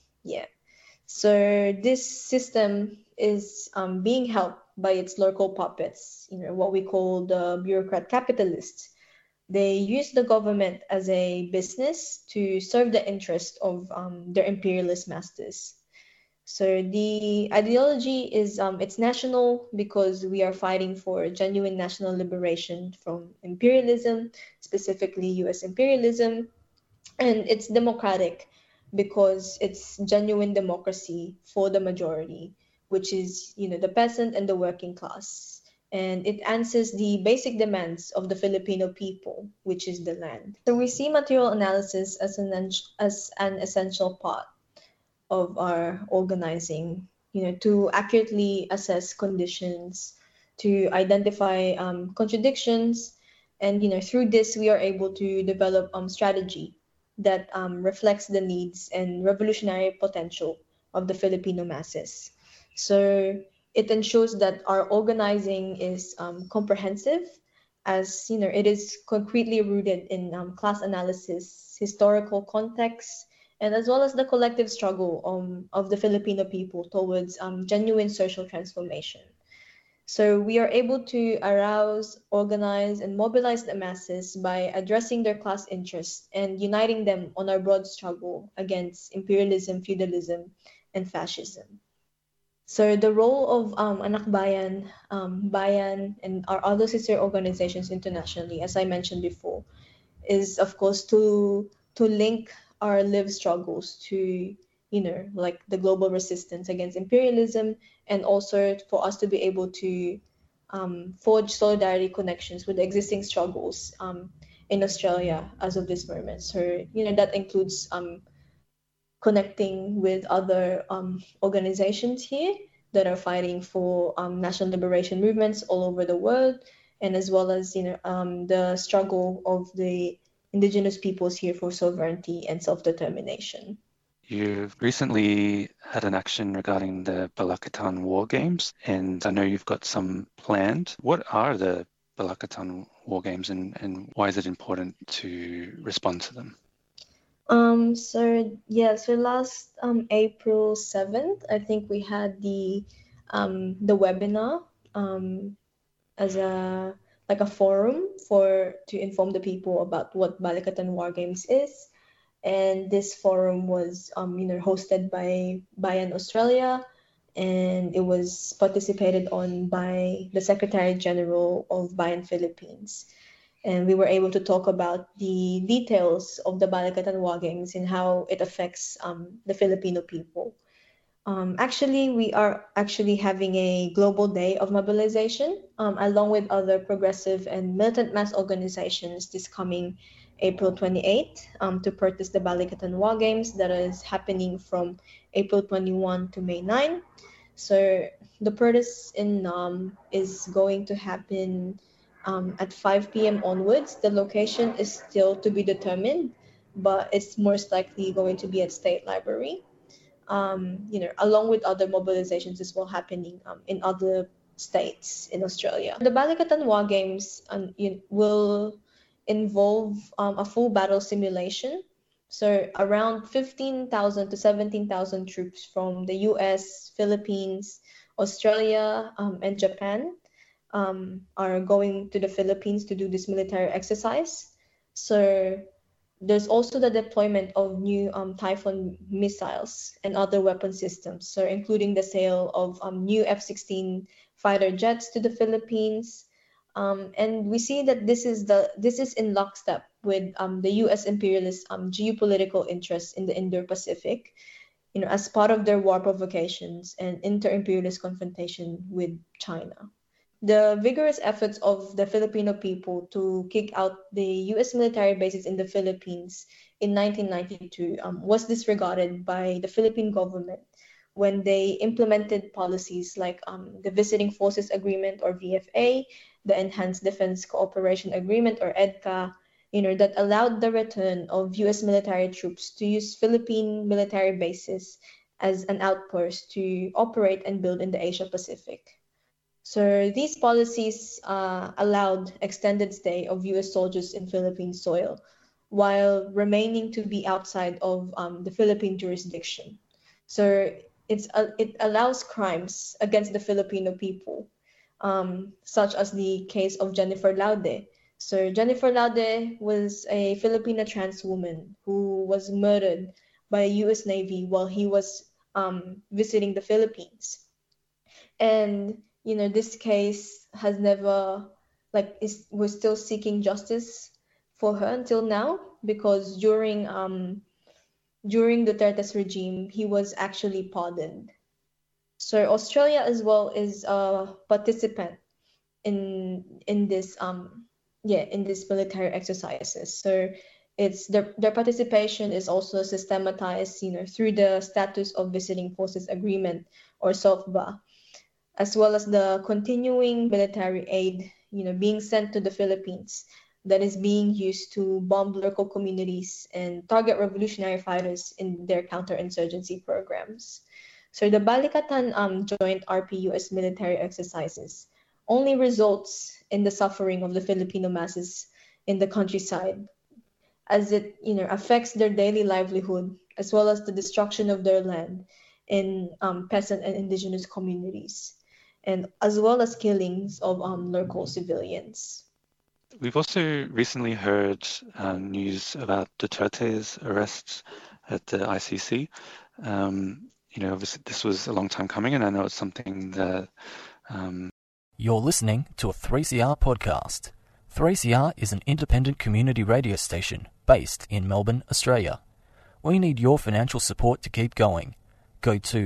so this system is being helped by its local puppets, what we call the bureaucrat capitalists. They use the government as a business to serve the interest of their imperialist masters. So the ideology is it's national because we are fighting for genuine national liberation from imperialism, specifically U.S. imperialism, and it's democratic because it's genuine democracy for the majority, which is the peasant and the working class, and it answers the basic demands of the Filipino people, which is the land. So we see material analysis as an essential part of our organizing, to accurately assess conditions, to identify contradictions, and through this we are able to develop strategy that reflects the needs and revolutionary potential of the Filipino masses. So it ensures that our organizing is comprehensive, as it is concretely rooted in class analysis, historical context, and as well as the collective struggle of the Filipino people towards genuine social transformation. So we are able to arouse, organize, and mobilize the masses by addressing their class interests and uniting them on our broad struggle against imperialism, feudalism, and fascism. So the role of Anak Bayan, Bayan, and our other sister organizations internationally, as I mentioned before, is of course to link our lived struggles to like the global resistance against imperialism, and also for us to be able to forge solidarity connections with the existing struggles in Australia as of this moment. So that includes connecting with other organizations here that are fighting for national liberation movements all over the world, and as well as the struggle of the indigenous peoples here for sovereignty and self-determination. You've recently had an action regarding the Balakatan War Games, and I know you've got some planned. What are the Balakatan War Games, and why is it important to respond to them? So last April 7th, I think we had the webinar as a forum to inform the people about what Balikatan War Games is. And this forum was hosted by Bayan Australia, and it was participated on by the Secretary General of Bayan Philippines. And we were able to talk about the details of the Balikatan War Games and how it affects the Filipino people. Actually, we are having a global day of mobilization along with other progressive and militant mass organizations this coming April 28th to protest the Balikatan War Games that is happening from April 21 to May 9. So the protest in is going to happen at 5 p.m. onwards. The location is still to be determined, but it's most likely going to be at State Library. Along with other mobilizations as well happening in other states in Australia. The Balikatan War Games will involve a full battle simulation. So around 15,000 to 17,000 troops from the US, Philippines, Australia, and Japan are going to the Philippines to do this military exercise. So there's also the deployment of new Typhoon missiles and other weapon systems, so including the sale of new F-16 fighter jets to the Philippines. And we see that this is in lockstep with the U.S. imperialist geopolitical interests in the Indo-Pacific, as part of their war provocations and inter-imperialist confrontation with China. The vigorous efforts of the Filipino people to kick out the U.S. military bases in the Philippines in 1992 was disregarded by the Philippine government when they implemented policies like the Visiting Forces Agreement, or VFA, the Enhanced Defense Cooperation Agreement, or EDCA, that allowed the return of U.S. military troops to use Philippine military bases as an outpost to operate and build in the Asia Pacific. So these policies allowed extended stay of U.S. soldiers in Philippine soil while remaining to be outside of the Philippine jurisdiction. So it allows crimes against the Filipino people, such as the case of Jennifer Laude. So Jennifer Laude was a Filipina trans woman who was murdered by a U.S. Navy while he was visiting the Philippines. And this case has never, we're still seeking justice for her until now, because during Duterte's regime, he was actually pardoned. So Australia as well is a participant in this military exercises. So their participation is also systematized, through the Status of Visiting Forces Agreement, or SOFBA, as well as the continuing military aid, being sent to the Philippines that is being used to bomb local communities and target revolutionary fighters in their counterinsurgency programs. So the Balikatan joint RP-US military exercises only results in the suffering of the Filipino masses in the countryside, as it affects their daily livelihood as well as the destruction of their land in peasant and indigenous communities, and as well as killings of local civilians. We've also recently heard news about Duterte's arrest at the ICC. Obviously this was a long time coming, and I know it's something that... You're listening to a 3CR podcast. 3CR is an independent community radio station based in Melbourne, Australia. We need your financial support to keep going. Go to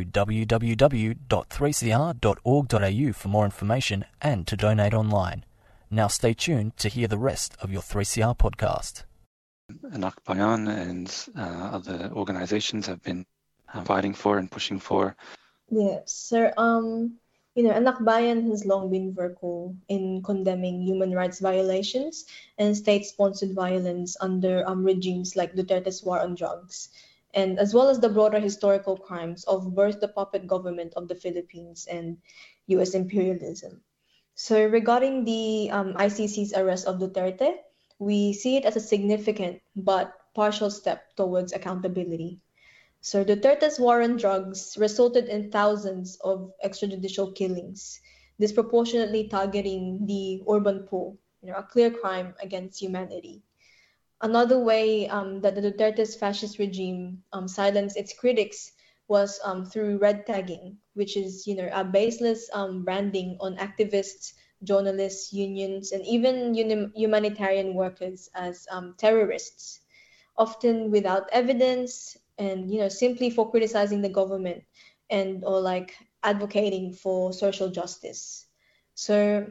www.3cr.org.au for more information and to donate online. Now stay tuned to hear the rest of your 3CR podcast. Anak Bayan and other organizations have been fighting for and pushing for. Yes, sir. Anak Bayan has long been vocal in condemning human rights violations and state-sponsored violence under regimes like Duterte's war on drugs, and as well as the broader historical crimes of both the puppet government of the Philippines and U.S. imperialism. So regarding the ICC's arrest of Duterte, we see it as a significant but partial step towards accountability. So Duterte's war on drugs resulted in thousands of extrajudicial killings, disproportionately targeting the urban poor, a clear crime against humanity. Another way that the Duterte's fascist regime silenced its critics was through red tagging, which is a baseless branding on activists, journalists, unions, and even humanitarian workers as terrorists, often without evidence, and simply for criticizing the government or advocating for social justice. So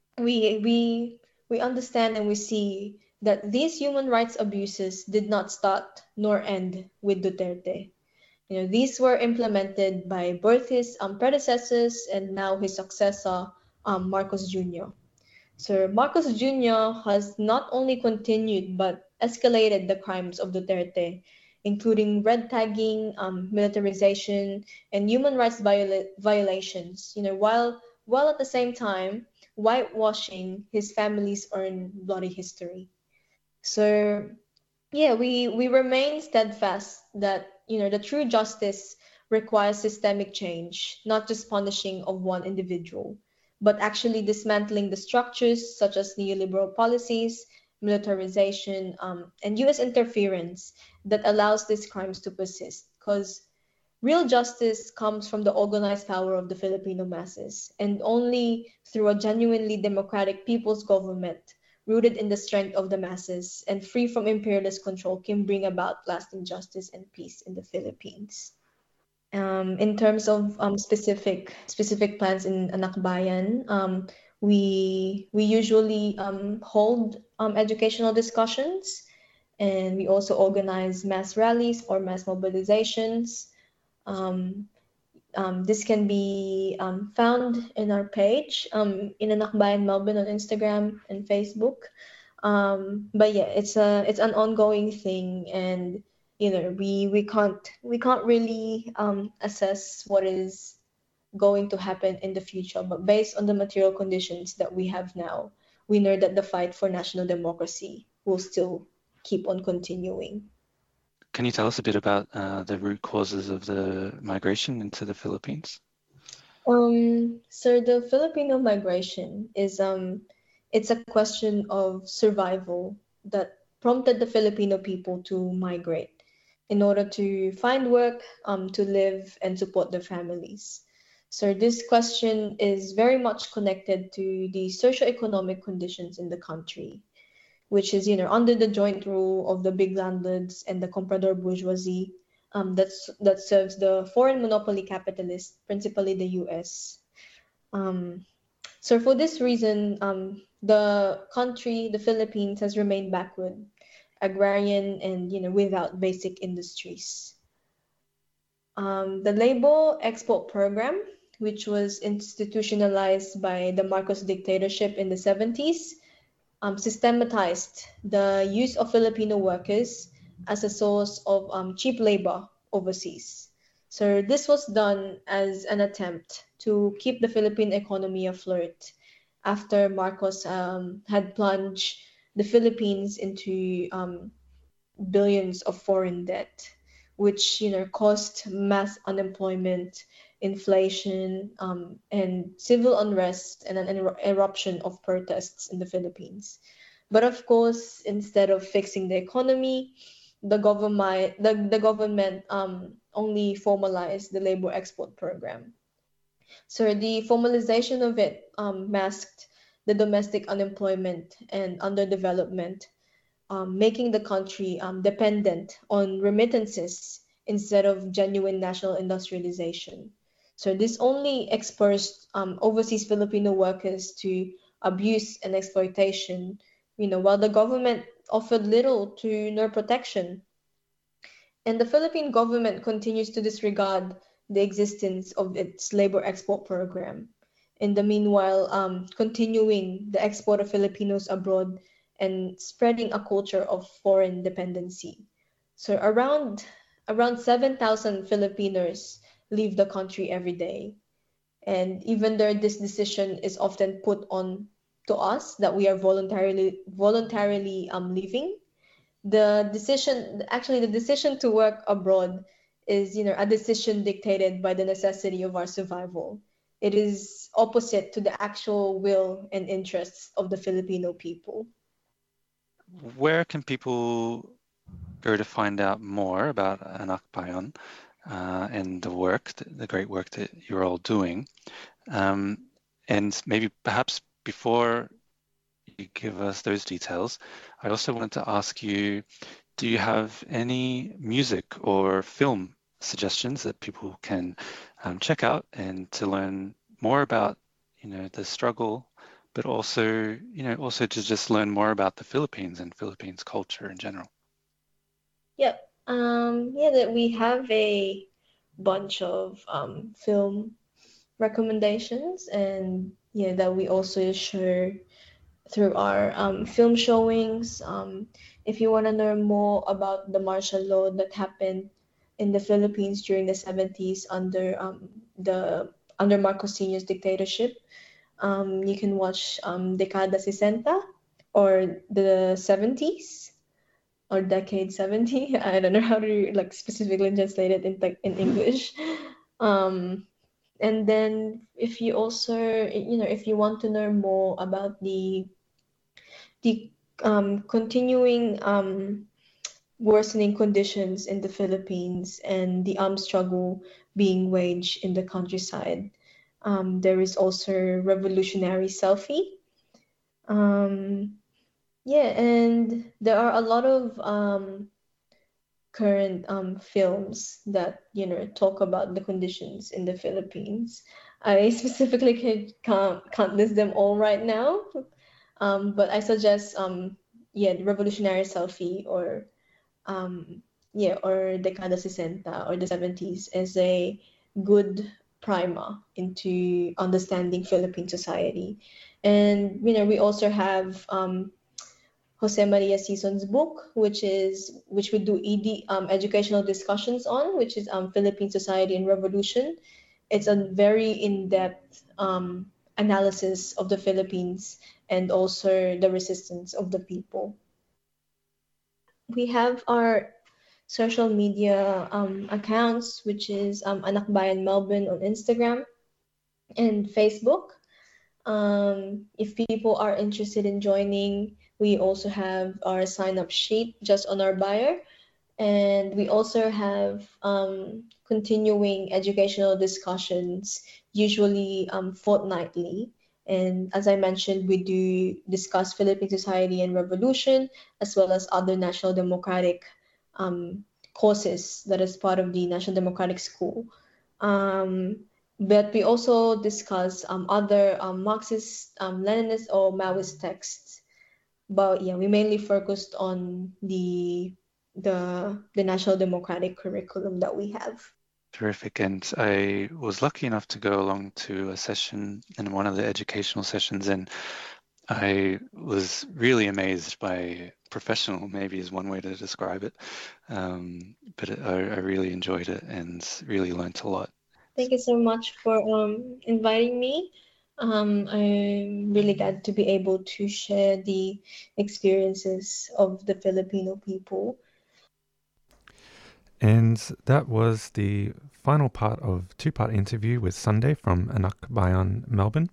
we understand and we see that these human rights abuses did not start nor end with Duterte. These were implemented by both his predecessors and now his successor, Marcos Jr. So Marcos Jr. has not only continued but escalated the crimes of Duterte, including red tagging, militarization, and human rights violations, while at the same time whitewashing his family's own bloody history. So we remain steadfast that the true justice requires systemic change, not just punishing of one individual, but actually dismantling the structures such as neoliberal policies, militarization, and U.S. interference that allows these crimes to persist. Because real justice comes from the organized power of the Filipino masses, and only through a genuinely democratic people's government rooted in the strength of the masses and free from imperialist control can bring about lasting justice and peace in the Philippines. In terms of specific plans in Anak Bayan, we usually hold educational discussions, and we also organize mass rallies or mass mobilizations. This can be found in our page in Anak Bayan Melbourne on Instagram and Facebook. But yeah, it's an ongoing thing, and we can't really assess what is going to happen in the future. But based on the material conditions that we have now, we know that the fight for national democracy will still keep on continuing. Can you tell us a bit about the root causes of the migration into the Philippines? So the Filipino migration is it's a question of survival that prompted the Filipino people to migrate in order to find work, to live and support their families. So this question is very much connected to the socio-economic conditions in the country, which is under the joint rule of the big landlords and the comprador bourgeoisie that serves the foreign monopoly capitalists, principally the US. So for this reason, the country, the Philippines, has remained backward, agrarian, and without basic industries. The labor export program, which was institutionalized by the Marcos dictatorship in the 70s, systematized the use of Filipino workers as a source of cheap labor overseas. So this was done as an attempt to keep the Philippine economy afloat after Marcos had plunged the Philippines into billions of foreign debt, which caused mass unemployment, inflation, and civil unrest, and an eruption of protests in the Philippines. But of course, instead of fixing the economy, the government only formalized the labor export program. So the formalization of it masked the domestic unemployment and underdevelopment, making the country dependent on remittances instead of genuine national industrialization. So this only exposed overseas Filipino workers to abuse and exploitation, while the government offered little to no protection. And the Philippine government continues to disregard the existence of its labor export program. In the meanwhile, continuing the export of Filipinos abroad and spreading a culture of foreign dependency. So around 7,000 Filipinos leave the country every day. And even though this decision is often put on to us that we are voluntarily leaving, the decision to work abroad is a decision dictated by the necessity of our survival. It is opposite to the actual will and interests of the Filipino people. Where can people go to find out more about Anak Bayan and the great work that you're all doing? And maybe perhaps before you give us those details, I also wanted to ask you, do you have any music or film suggestions that people can check out and to learn more about, the struggle, but also to just learn more about the Philippines and Philippines culture in general? Yep. That we have a bunch of film recommendations, and that we also share through our film showings. If you want to know more about the martial law that happened in the Philippines during the 70s under Marcos Sr.'s dictatorship, you can watch Dekada 60 or the 70s or Decade 70. I don't know how to specifically translate it in English. And then if you also, if you want to know more about the continuing worsening conditions in the Philippines and the armed struggle being waged in the countryside, there is also Revolutionary Selfie. And there are a lot of current films that talk about the conditions in the Philippines. I specifically can't list them all right now, but I suggest the Revolutionary Selfie or Dekada 60 or the 70s as a good primer into understanding Philippine society. And we also have Jose Maria Sison's book, which we do educational discussions on, which is Philippine Society and Revolution. It's a very in-depth analysis of the Philippines and also the resistance of the people. We have our social media accounts, which is Anak Bayan Melbourne on Instagram and Facebook. If people are interested in joining, we also have our sign-up sheet just on our bio. And we also have continuing educational discussions, usually fortnightly. And as I mentioned, we do discuss Philippine society and revolution, as well as other national democratic courses that is part of the National Democratic School. But we also discuss other Marxist, Leninist, or Maoist texts. But we mainly focused on the National Democratic curriculum that we have. Terrific. And I was lucky enough to go along to a session in one of the educational sessions, and I was really amazed by professional, maybe is one way to describe it. But I really enjoyed it and really learned a lot. Thank you so much for inviting me. I'm really glad to be able to share the experiences of the Filipino people. And that was the final part of two-part interview with Sunday from Anak Bayan, Melbourne.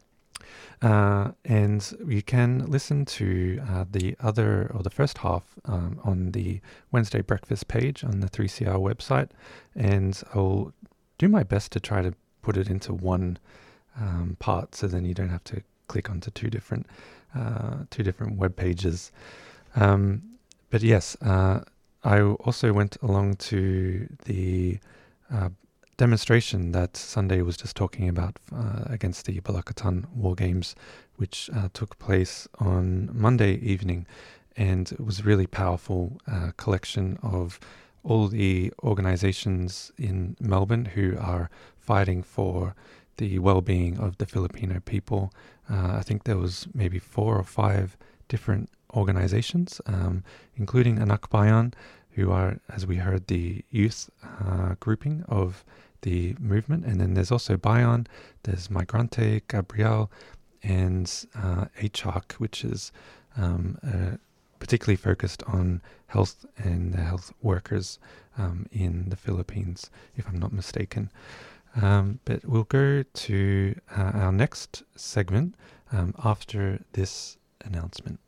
And you can listen to the first half on the Wednesday breakfast page on the 3CR website, and I'll do my best to try to put it into one part, so then you don't have to click onto two different web pages. But yes, I also went along to the demonstration that Sunday was just talking about against the Balakatan War Games, which took place on Monday evening, and it was a really powerful collection of all the organizations in Melbourne who are fighting for the well-being of the Filipino people. I think there was maybe 4 or 5 different organizations, including Anak Bayan, who are, as we heard, the youth grouping of the movement. And then there's also Bayan, there's Migrante, Gabriel, and HARC, which is particularly focused on health and the health workers in the Philippines, if I'm not mistaken. But we'll go to our next segment after this announcement.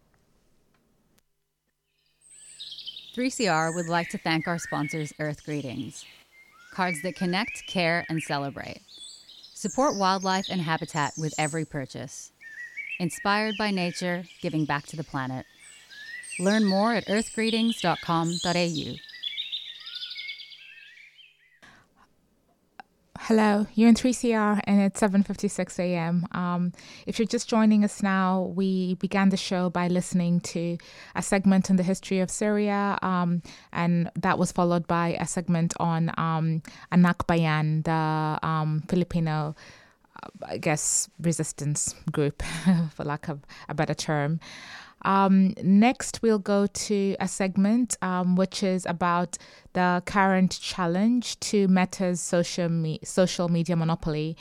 3CR would like to thank our sponsors, Earth Greetings, cards that connect, care, and celebrate. Support wildlife and habitat with every purchase. Inspired by nature, giving back to the planet. Learn more at earthgreetings.com.au. Hello, you're in 3CR and it's 7:56 a.m. If you're just joining us now, we began the show by listening to a segment on the history of Syria, and that was followed by a segment on Anak Bayan, the Filipino, resistance group, for lack of a better term. Next, we'll go to a segment which is about the current challenge to Meta's social media monopoly.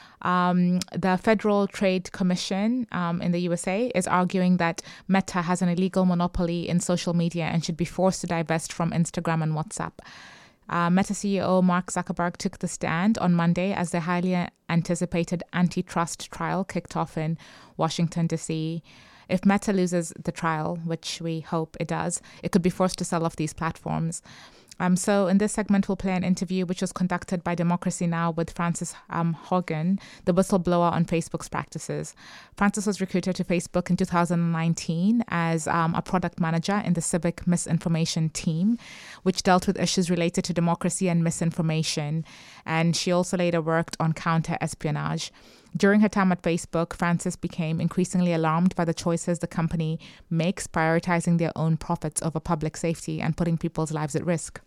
The Federal Trade Commission in the USA is arguing that Meta has an illegal monopoly in social media and should be forced to divest from Instagram and WhatsApp. Meta CEO Mark Zuckerberg took the stand on Monday as the highly anticipated antitrust trial kicked off in Washington, D.C. If Meta loses the trial, which we hope it does, it could be forced to sell off these platforms. So in this segment, we'll play an interview which was conducted by Democracy Now! With Frances Haugen, the whistleblower on Facebook's practices. Frances was recruited to Facebook in 2019 as a product manager in the civic misinformation team, which dealt with issues related to democracy and misinformation. And she also later worked on counter-espionage. During her time at Facebook, Frances became increasingly alarmed by the choices the company makes, prioritizing their own profits over public safety and putting people's lives at risk.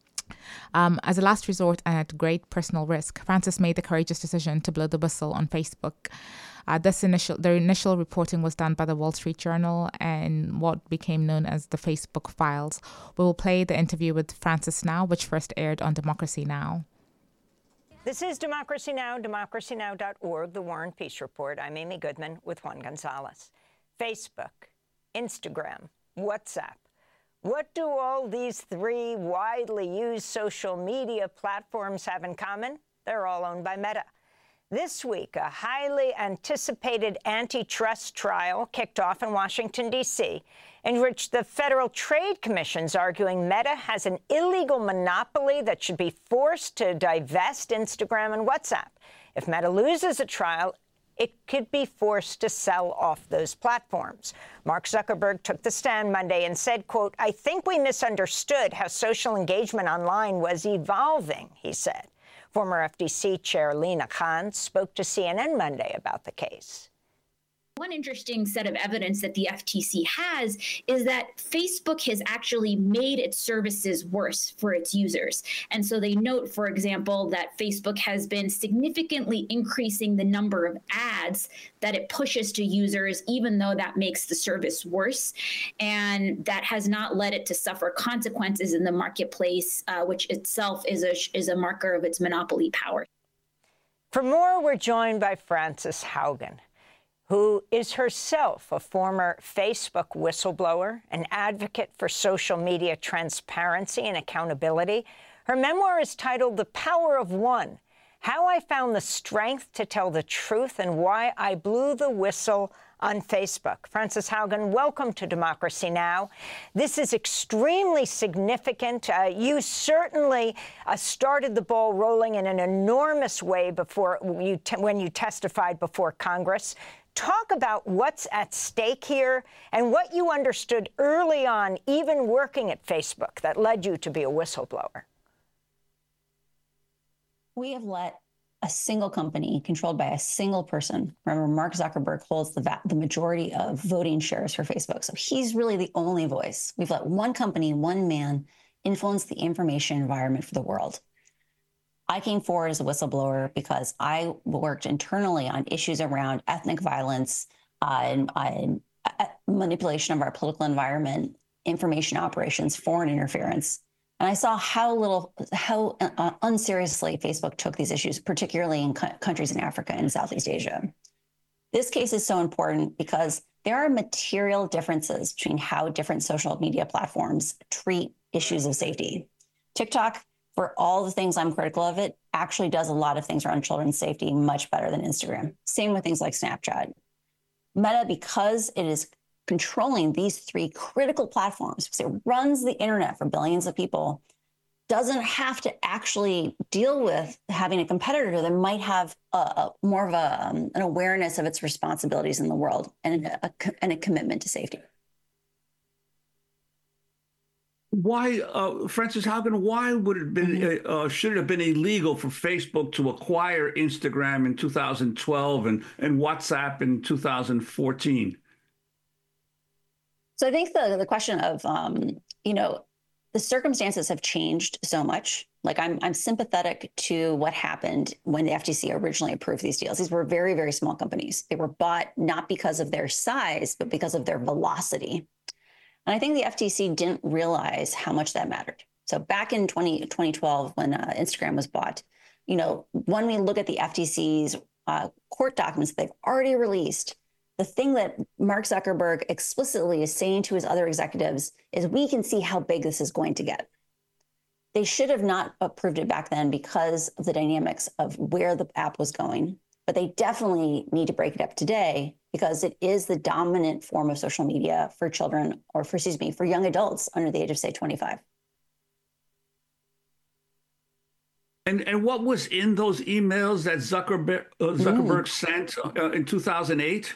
As a last resort and at great personal risk, Frances made the courageous decision to blow the whistle on Facebook. The initial reporting was done by the Wall Street Journal and what became known as the Facebook Files. We will play the interview with Frances now, which first aired on Democracy Now! This is Democracy Now!, democracynow.org, The War and Peace Report. I'm Amy Goodman with Juan Gonzalez. Facebook, Instagram, WhatsApp. What do all these 3 widely used social media platforms have in common? They're all owned by Meta. This week, a highly anticipated antitrust trial kicked off in Washington, D.C., in which the Federal Trade Commission is arguing Meta has an illegal monopoly that should be forced to divest Instagram and WhatsApp. If Meta loses a trial, it could be forced to sell off those platforms. Mark Zuckerberg took the stand Monday and said, quote, "I think we misunderstood how social engagement online was evolving," he said. Former FTC Chair Lina Khan spoke to CNN Monday about the case. One interesting set of evidence that the FTC has is that Facebook has actually made its services worse for its users. And so they note, for example, that Facebook has been significantly increasing the number of ads that it pushes to users, even though that makes the service worse. And that has not led it to suffer consequences in the marketplace, which itself is a marker of its monopoly power. For more, we're joined by Frances Haugen, who is herself a former Facebook whistleblower, an advocate for social media transparency and accountability. Her memoir is titled The Power of One: How I Found the Strength to Tell the Truth and Why I Blew the Whistle on Facebook. Frances Haugen, welcome to Democracy Now! This is extremely significant. You certainly started the ball rolling in an enormous way when you testified before Congress. Talk about what's at stake here and what you understood early on, even working at Facebook, that led you to be a whistleblower. We have let a single company controlled by a single person. Remember, Mark Zuckerberg holds the majority of voting shares for Facebook. So he's really the only voice. We've let one company, one man, influence the information environment for the world. I came forward as a whistleblower because I worked internally on issues around ethnic violence and manipulation of our political environment, information operations, foreign interference. And I saw how unseriously Facebook took these issues, particularly in countries in Africa and Southeast Asia. This case is so important because there are material differences between how different social media platforms treat issues of safety. TikTok, for all the things I'm critical of it, actually does a lot of things around children's safety much better than Instagram. Same with things like Snapchat. Meta, because it is controlling these three critical platforms, because it runs the internet for billions of people, doesn't have to actually deal with having a competitor that might have more of an awareness of its responsibilities in the world and a commitment to safety. Why, Frances Haugen, why would it have been, should it have been illegal for Facebook to acquire Instagram in 2012 and WhatsApp in 2014? So I think the question of, the circumstances have changed so much. Like I'm sympathetic to what happened when the FTC originally approved these deals. These were very, very small companies. They were bought not because of their size, but because of their velocity. And I think the FTC didn't realize how much that mattered. So back in 2012, when Instagram was bought, when we look at the FTC's court documents that they've already released, the thing that Mark Zuckerberg explicitly is saying to his other executives is we can see how big this is going to get. They should have not approved it back then because of the dynamics of where the app was going. But they definitely need to break it up today because it is the dominant form of social media for children, or for young adults under the age of, say, 25. And what was in those emails that Zuckerberg sent in 2008?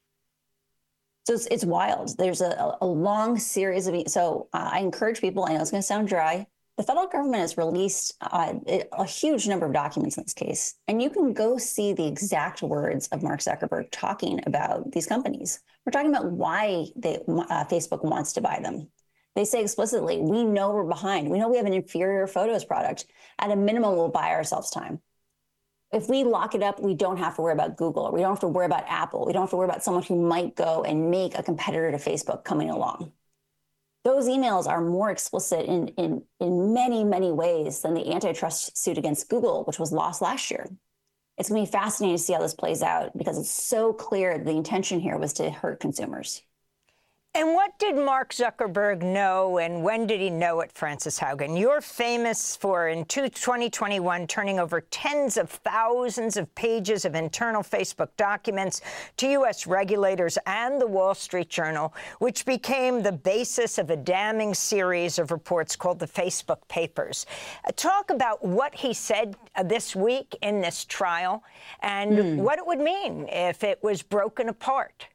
So it's wild. There's a long series of, I encourage people, I know it's going to sound dry. The federal government has released a huge number of documents in this case, and you can go see the exact words of Mark Zuckerberg talking about these companies. We're talking about why Facebook wants to buy them. They say explicitly, we know we're behind. We know we have an inferior photos product. At a minimum, we'll buy ourselves time. If we lock it up, we don't have to worry about Google. We don't have to worry about Apple. We don't have to worry about someone who might go and make a competitor to Facebook coming along. Those emails are more explicit in many, many ways than the antitrust suit against Google, which was lost last year. It's going to be fascinating to see how this plays out because it's so clear the intention here was to hurt consumers. And what did Mark Zuckerberg know, and when did he know it, Frances Haugen? You're famous for, in 2021, turning over tens of thousands of pages of internal Facebook documents to U.S. regulators and the Wall Street Journal, which became the basis of a damning series of reports called the Facebook Papers. Talk about what he said this week in this trial and what it would mean if it was broken apart.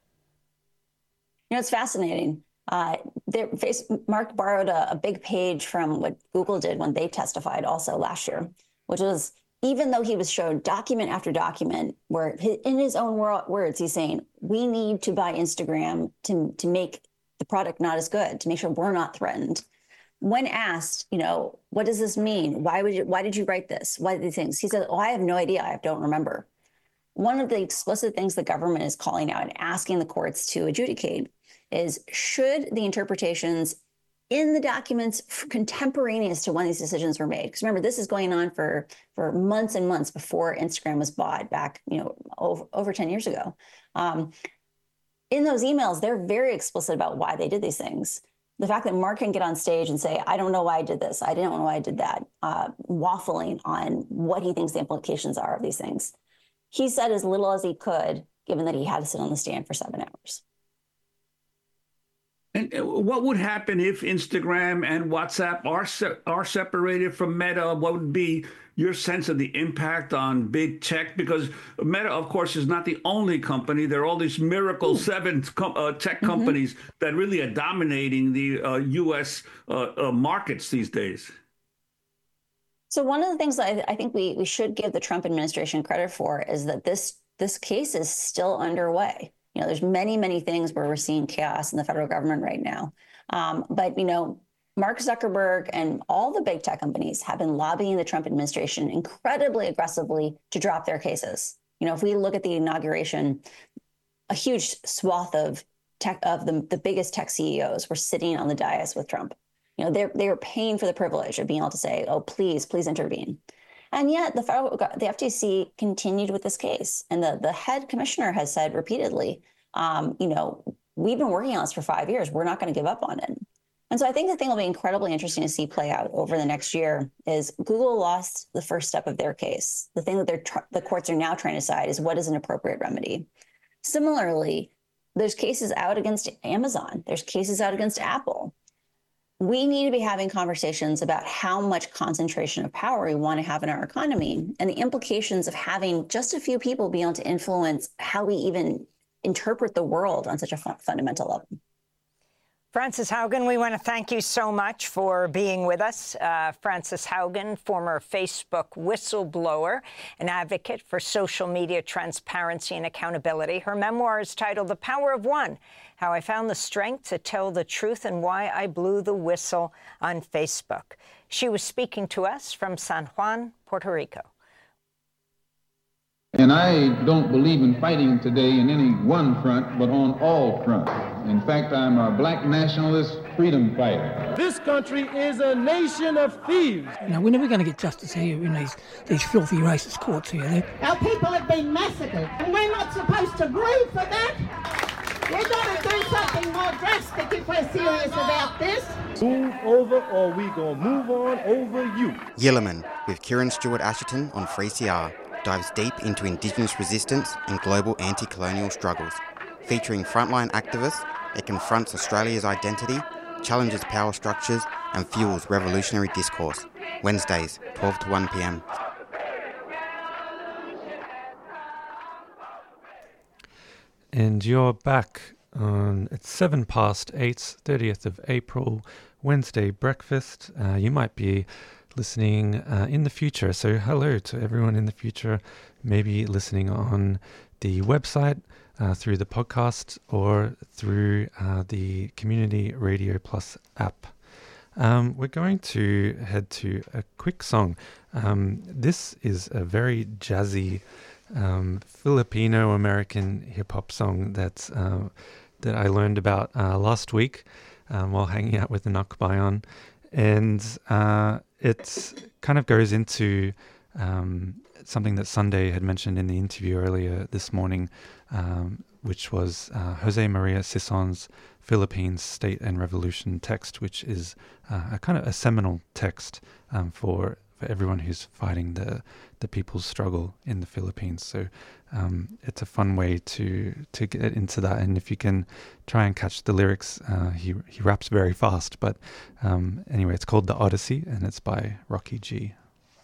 It's fascinating. Mark borrowed a big page from what Google did when they testified also last year, which was, even though he was shown document after document where in his own words, he's saying, we need to buy Instagram to make the product not as good, to make sure we're not threatened. When asked, what does this mean? Why did you write this? Why did these things? He said, I have no idea. I don't remember. One of the explicit things the government is calling out and asking the courts to adjudicate is, should the interpretations in the documents contemporaneous to when these decisions were made? Because remember, this is going on for months and months before Instagram was bought back, over 10 years ago. In those emails, they're very explicit about why they did these things. The fact that Mark can get on stage and say, I don't know why I did this, I didn't know why I did that, waffling on what he thinks the implications are of these things. He said as little as he could, given that he had to sit on the stand for 7 hours. And what would happen if Instagram and WhatsApp are separated from Meta? What would be your sense of the impact on big tech? Because Meta, of course, is not the only company. There are all these miracle seven tech companies that really are dominating the U.S. Markets these days. So one of the things that I think we should give the Trump administration credit for is that this case is still underway. There's many, many things where we're seeing chaos in the federal government right now. But Mark Zuckerberg and all the big tech companies have been lobbying the Trump administration incredibly aggressively to drop their cases. If we look at the inauguration, a huge swath of the biggest tech CEOs were sitting on the dais with Trump. They were paying for the privilege of being able to say, "Oh, please intervene." And yet the FTC continued with this case. And the head commissioner has said repeatedly, we've been working on this for 5 years. We're not going to give up on it. And so I think the thing will be incredibly interesting to see play out over the next year is Google lost the first step of their case. The thing that the courts are now trying to decide is what is an appropriate remedy. Similarly, there's cases out against Amazon. There's cases out against Apple. We need to be having conversations about how much concentration of power we want to have in our economy and the implications of having just a few people be able to influence how we even interpret the world on such a fundamental level. Frances Haugen, we want to thank you so much for being with us. Frances Haugen, former Facebook whistleblower, an advocate for social media transparency and accountability. Her memoir is titled The Power of One: How I Found the Strength to Tell the Truth and Why I Blew the Whistle on Facebook. She was speaking to us from San Juan, Puerto Rico. And I don't believe in fighting today in any one front, but on all fronts. In fact, I'm a black nationalist freedom fighter. This country is a nation of thieves. We're never going to get justice here in these filthy racist courts here. Our people have been massacred, and we're not supposed to grieve for that. We've got to do something more drastic if we're serious about this. Move over or we gonna move on over you. Yilliman with Kieran Stewart Asherton on 3CR dives deep into Indigenous resistance and global anti-colonial struggles. Featuring frontline activists, it confronts Australia's identity, challenges power structures and fuels revolutionary discourse. Wednesdays, 12 to 1 p.m. And you're back on, it's 7 past 8, 30th of April, Wednesday breakfast. You might be listening in the future. So hello to everyone in the future, maybe listening on the website, through the podcast, or through the Community Radio Plus app. We're going to head to a quick song. This is a very jazzy Filipino-American hip-hop song that I learned about last week while hanging out with the Nakbayan. And it kind of goes into something that Sunday had mentioned in the interview earlier this morning, which was Jose Maria Sison's Philippines State and Revolution text, which is a kind of a seminal text for everyone who's fighting the people's struggle in the Philippines. So it's a fun way to get into that. And if you can try and catch the lyrics, he raps very fast. But anyway, it's called The Odyssey, and it's by Rocky G.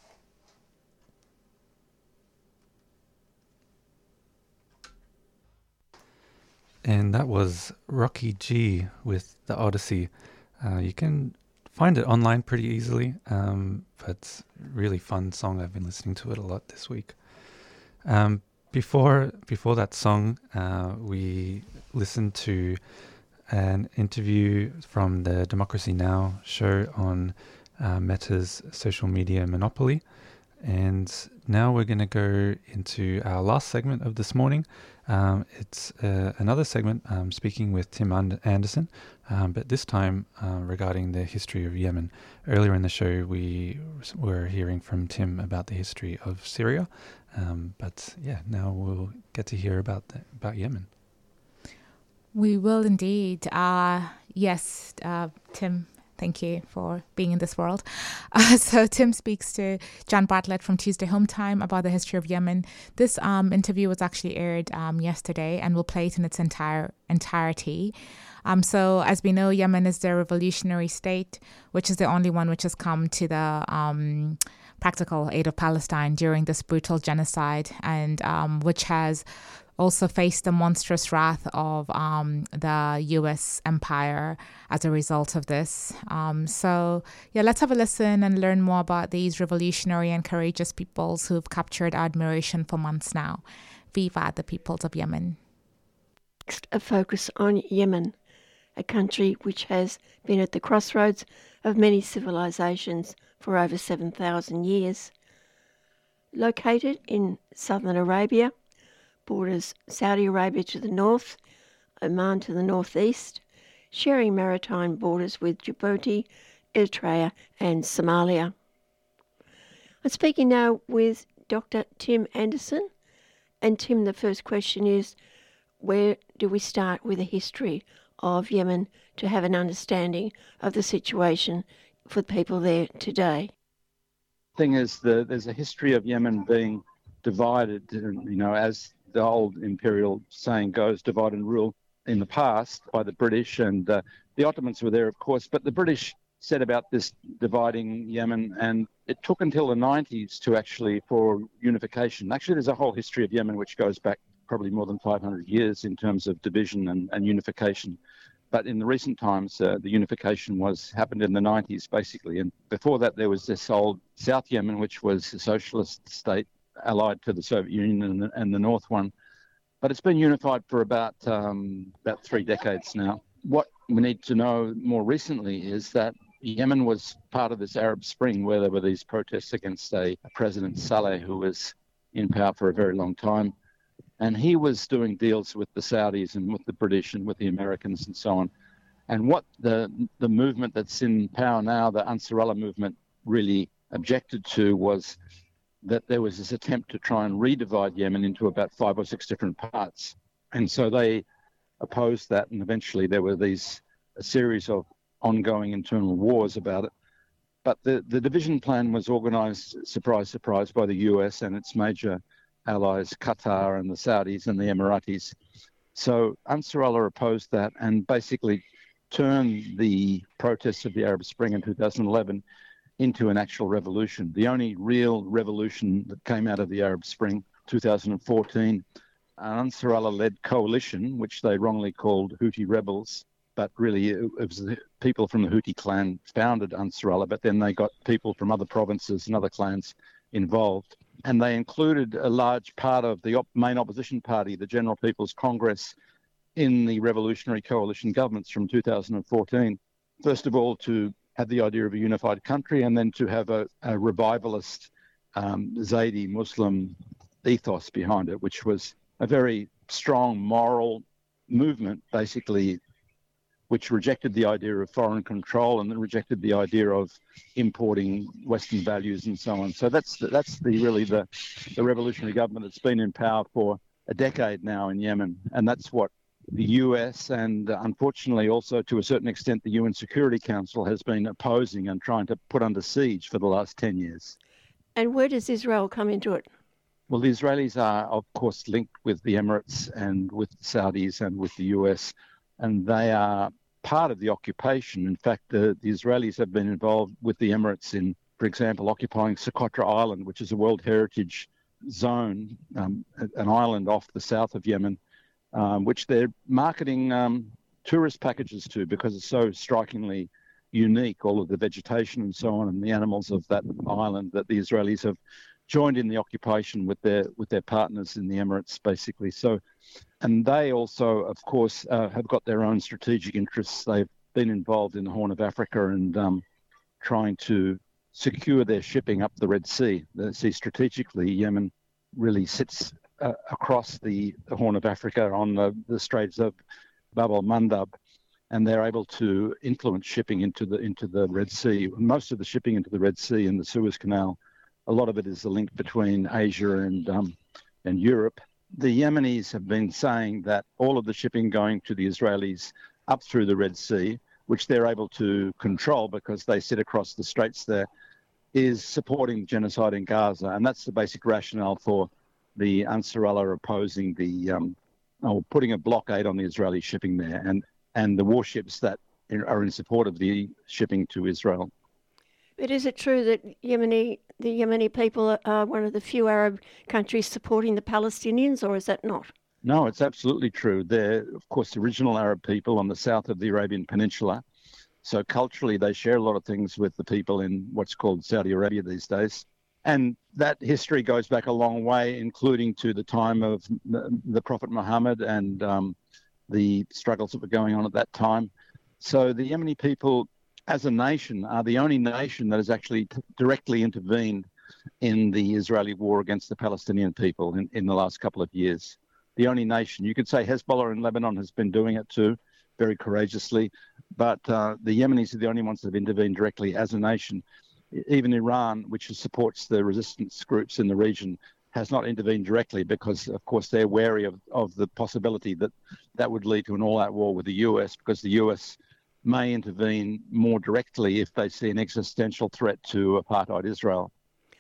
And that was Rocky G with The Odyssey. You can find it online pretty easily, but it's a really fun song. I've been listening to it a lot this week. Before that song, we listened to an interview from the Democracy Now! Show on Meta's social media monopoly. And now we're going to go into our last segment of this morning. It's another segment speaking with Tim Anderson, but this time regarding the history of Yemen. Earlier in the show, we were hearing from Tim about the history of Syria, but yeah, now we'll get to hear about Yemen. We will indeed. Yes, Tim, thank you for being in this world. So Tim speaks to John Bartlett from Tuesday Home Time about the history of Yemen. This interview was actually aired yesterday, and we'll play it in its entirety. So as we know, Yemen is the revolutionary state, which is the only one which has come to the practical aid of Palestine during this brutal genocide, and which has also faced the monstrous wrath of the US empire as a result of this. So let's have a listen and learn more about these revolutionary and courageous peoples who've captured our admiration for months now. Viva the peoples of Yemen. Next, a focus on Yemen, a country which has been at the crossroads of many civilizations for over 7,000 years. Located in southern Arabia, borders Saudi Arabia to the north, Oman to the northeast, sharing maritime borders with Djibouti, Eritrea and Somalia. I'm speaking now with Dr. Tim Anderson. And Tim, the first question is, where do we start with the history of Yemen to have an understanding of the situation for the people there today? Thing is, there's a history of Yemen being divided, as the old imperial saying goes, divide and rule in the past by the British, and the Ottomans were there, of course, but the British set about this dividing Yemen, and it took until the 90s for unification. Actually, there's a whole history of Yemen which goes back probably more than 500 years in terms of division and unification. But in the recent times, the unification happened in the 90s, basically. And before that, there was this old South Yemen, which was a socialist state allied to the Soviet Union and the North one. But it's been unified for about 3 decades now. What we need to know more recently is that Yemen was part of this Arab Spring, where there were these protests against a President Saleh, who was in power for a very long time. And he was doing deals with the Saudis and with the British and with the Americans and so on. And what the movement that's in power now, the Ansarullah movement, really objected to was that there was this attempt to try and redivide Yemen into about 5 or 6 different parts. And so they opposed that, and eventually there were a series of ongoing internal wars about it. But the division plan was organised, surprise, surprise, by the US and its major allies, Qatar and the Saudis and the Emiratis. So Ansarullah opposed that and basically turned the protests of the Arab Spring in 2011 into an actual revolution. The only real revolution that came out of the Arab Spring, 2014, an Ansarullah-led coalition, which they wrongly called Houthi rebels, but really it was the people from the Houthi clan founded Ansarullah, but then they got people from other provinces and other clans involved. And they included a large part of the main opposition party, the General People's Congress, in the revolutionary coalition governments from 2014. First of all, to have the idea of a unified country, and then to have a revivalist Zaydi Muslim ethos behind it, which was a very strong moral movement, basically, which rejected the idea of foreign control and then rejected the idea of importing Western values and so on. So that's really the revolutionary government that's been in power for a decade now in Yemen, and that's what the US and unfortunately also to a certain extent the UN Security Council has been opposing and trying to put under siege for the last 10 years. And where does Israel come into it? Well, the Israelis are, of course, linked with the Emirates and with the Saudis and with the US, and they are part of the occupation. In fact, the Israelis have been involved with the Emirates in, for example, occupying Socotra Island, which is a World Heritage Zone, an island off the south of Yemen, which they're marketing tourist packages to because it's so strikingly unique, all of the vegetation and so on and the animals of that island, that the Israelis have joined in the occupation with their partners in the Emirates, basically. So, and they also, of course, have got their own strategic interests. They've been involved in the Horn of Africa and trying to secure their shipping up the Red Sea. See, strategically, Yemen really sits across the Horn of Africa on the Straits of Bab el-Mandab, and they're able to influence shipping into the Red Sea. Most of the shipping into the Red Sea and the Suez Canal, a lot of it is the link between Asia and Europe. The Yemenis have been saying that all of the shipping going to the Israelis up through the Red Sea which they're able to control because they sit across the straits there, is supporting genocide in Gaza. And that's the basic rationale for the Ansarallah opposing putting a blockade on the Israeli shipping there and the warships that are in support of the shipping to Israel. But is it true that the Yemeni people are one of the few Arab countries supporting the Palestinians, or is that not? No, it's absolutely true. They're, of course, the original Arab people on the south of the Arabian Peninsula. So culturally, they share a lot of things with the people in what's called Saudi Arabia these days. And that history goes back a long way, including to the time of the Prophet Muhammad and the struggles that were going on at that time. So the Yemeni people, as a nation, are the only nation that has actually directly intervened in the Israeli war against the Palestinian people in the last couple of years. The only nation. You could say Hezbollah in Lebanon has been doing it too, very courageously, but the Yemenis are the only ones that have intervened directly as a nation. Even Iran, which supports the resistance groups in the region, has not intervened directly because, of course, they're wary of the possibility that would lead to an all-out war with the US, because the US may intervene more directly if they see an existential threat to apartheid Israel.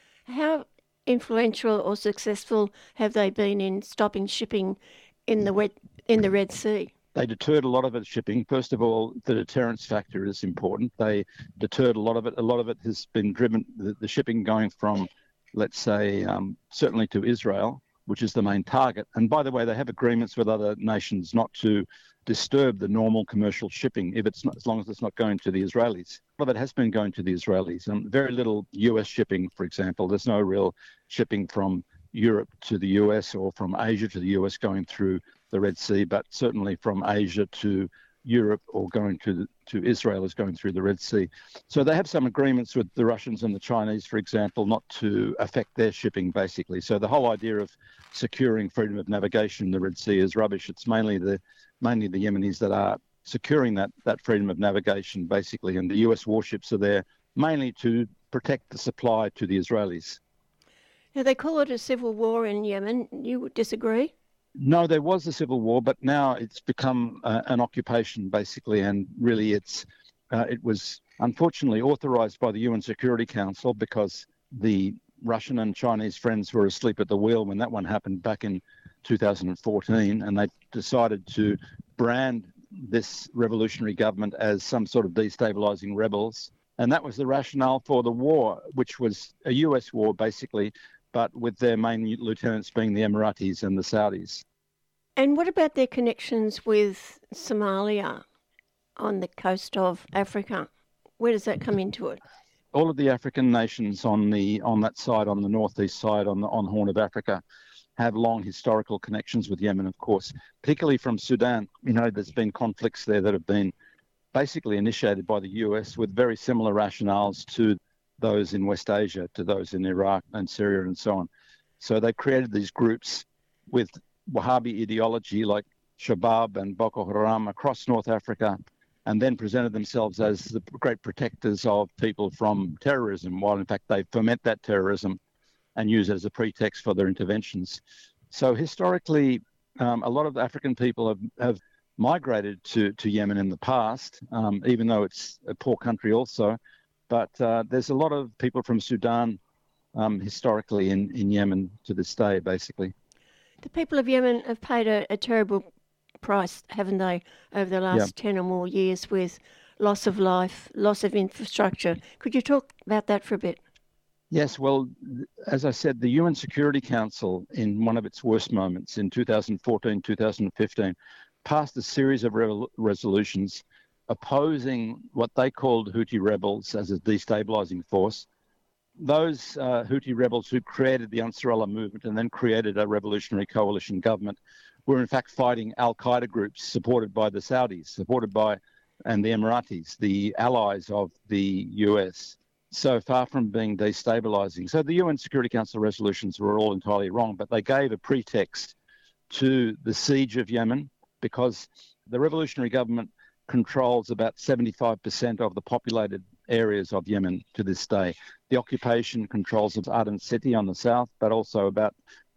How influential or successful have they been in stopping shipping in the Red Sea? They deterred a lot of its shipping. First of all, the deterrence factor is important. They deterred a lot of it. A lot of it has been driven, the shipping going from, let's say, certainly to Israel, which is the main target. And by the way, they have agreements with other nations not to disturb the normal commercial shipping as long as it's not going to the Israelis. A lot of it has been going to the Israelis. Very little US shipping, for example. There's no real shipping from Europe to the US or from Asia to the US going through the Red Sea, but certainly from Asia to Europe or going to Israel is going through the Red Sea. So they have some agreements with the Russians and the Chinese, for example, not to affect their shipping, basically. So the whole idea of securing freedom of navigation in the Red Sea is rubbish. It's mainly the Yemenis that are securing that freedom of navigation, basically, and the US warships are there mainly to protect the supply to the Israelis. Now, they call it a civil war in Yemen. You would disagree? No, there was a civil war, but now it's become an occupation, basically, and really it was unfortunately authorized by the UN Security Council because the Russian and Chinese friends were asleep at the wheel when that one happened back in 2014, and they decided to brand this revolutionary government as some sort of destabilizing rebels. And that was the rationale for the war, which was a US war, basically, but with their main lieutenants being the Emiratis and the Saudis. And what about their connections with Somalia on the coast of Africa? Where does that come into it? All of the African nations on that side, on the northeast side, on Horn of Africa, have long historical connections with Yemen, of course, particularly from Sudan. You know, there's been conflicts there that have been basically initiated by the US with very similar rationales to those in West Asia, to those in Iraq and Syria and so on. So they created these groups with Wahhabi ideology like Shabab and Boko Haram across North Africa, and then presented themselves as the great protectors of people from terrorism, while in fact they foment that terrorism and use it as a pretext for their interventions. So historically, a lot of African people have migrated to Yemen in the past, even though it's a poor country also. But there's a lot of people from Sudan historically in Yemen to this day, basically. The people of Yemen have paid a terrible price, haven't they, over the last 10 or more years with loss of life, loss of infrastructure. Could you talk about that for a bit? Yes, well, as I said, the UN Security Council, in one of its worst moments in 2014, 2015, passed a series of resolutions opposing what they called Houthi rebels as a destabilizing force. Those Houthi rebels who created the Ansarallah movement and then created a revolutionary coalition government were in fact fighting al-Qaeda groups supported by the Saudis, and the Emiratis, the allies of the US. So far from being destabilizing. So the UN Security Council resolutions were all entirely wrong, but they gave a pretext to the siege of Yemen because the revolutionary government controls about 75% of the populated areas of Yemen to this day. The occupation controls of Aden City on the south, but also about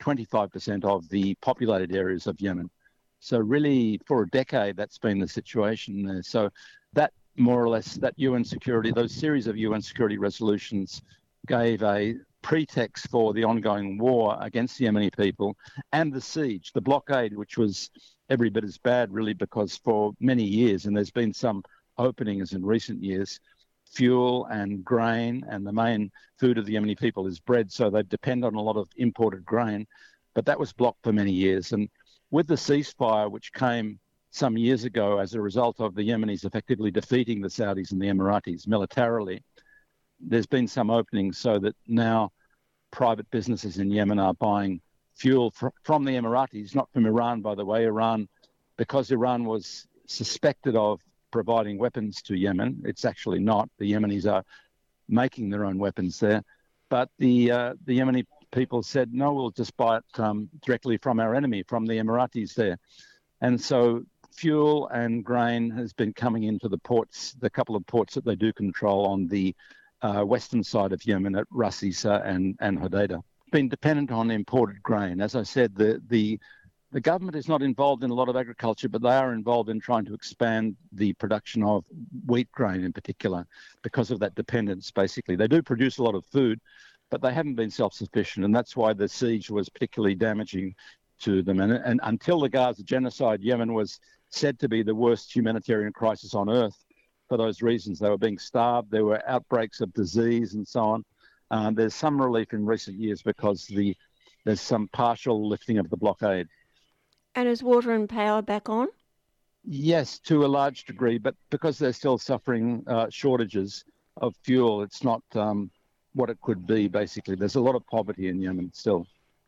25% of the populated areas of Yemen. So really, for a decade, that's been the situation there. So that more or less that those series of UN security resolutions gave a pretext for the ongoing war against the Yemeni people and the siege, the blockade, which was every bit as bad, really, because for many years, and there's been some openings in recent years, fuel and grain, and the main food of the Yemeni people is bread, so they depend on a lot of imported grain, but that was blocked for many years. And with the ceasefire, which came some years ago as a result of the Yemenis effectively defeating the Saudis and the Emiratis militarily, there's been some openings so that now private businesses in Yemen are buying fuel from the Emiratis, not from Iran, by the way. Iran, because Iran was suspected of providing weapons to Yemen, it's actually not. The Yemenis are making their own weapons there. But the Yemeni people said, no, we'll just buy it directly from our enemy, from the Emiratis there. And so fuel and grain has been coming into the ports, the couple of ports that they do control on the western side of Yemen at Ras Isa and Hodeidah. Been dependent on imported grain. As I said, the government is not involved in a lot of agriculture, but they are involved in trying to expand the production of wheat grain in particular because of that dependence, basically. They do produce a lot of food, but they haven't been self-sufficient, and that's why the siege was particularly damaging to them. And until the Gaza genocide, Yemen was said to be the worst humanitarian crisis on earth for those reasons. They were being starved, there were outbreaks of disease and so on. There's some relief in recent years because there's some partial lifting of the blockade. And is water and power back on? Yes, to a large degree, but because they're still suffering shortages of fuel, it's not what it could be, basically. There's a lot of poverty in Yemen still.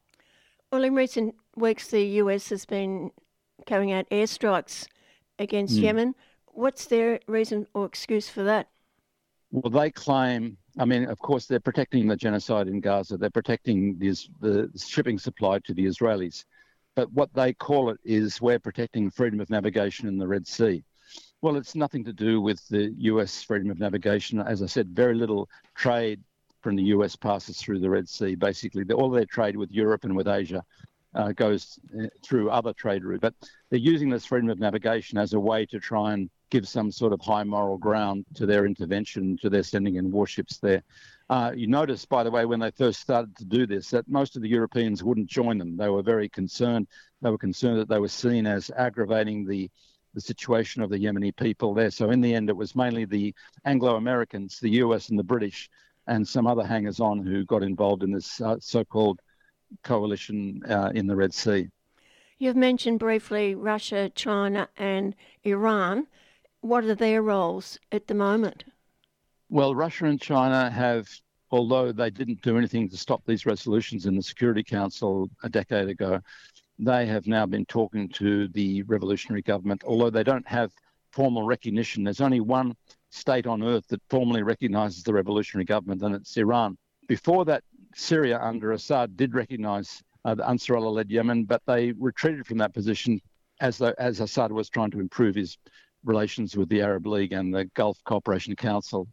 Well, in recent weeks, the US has been carrying out airstrikes against Yemen. What's their reason or excuse for that? Well, they claim, I mean, of course, they're protecting the genocide in Gaza. They're protecting the shipping supply to the Israelis. But what they call it is we're protecting freedom of navigation in the Red Sea. Well, it's nothing to do with the US freedom of navigation. As I said, very little trade from the US passes through the Red Sea. Basically, all their trade with Europe and with Asia goes through other trade routes. But they're using this freedom of navigation as a way to try and give some sort of high moral ground to their intervention, to their sending in warships there. You notice, by the way, when they first started to do this, that most of the Europeans wouldn't join them. They were very concerned. They were concerned that they were seen as aggravating the situation of the Yemeni people there. So in the end, it was mainly the Anglo-Americans, the US and the British, and some other hangers-on who got involved in this so-called coalition in the Red Sea. You've mentioned briefly Russia, China and Iran. What are their roles at the moment? Well, Russia and China have, although they didn't do anything to stop these resolutions in the Security Council a decade ago, they have now been talking to the revolutionary government, although they don't have formal recognition. There's only one state on earth that formally recognizes the revolutionary government, and it's Iran. Before that, Syria under Assad did recognize the Ansarullah-led Yemen, but they retreated from that position as Assad was trying to improve his relations with the Arab League and the Gulf Cooperation Council.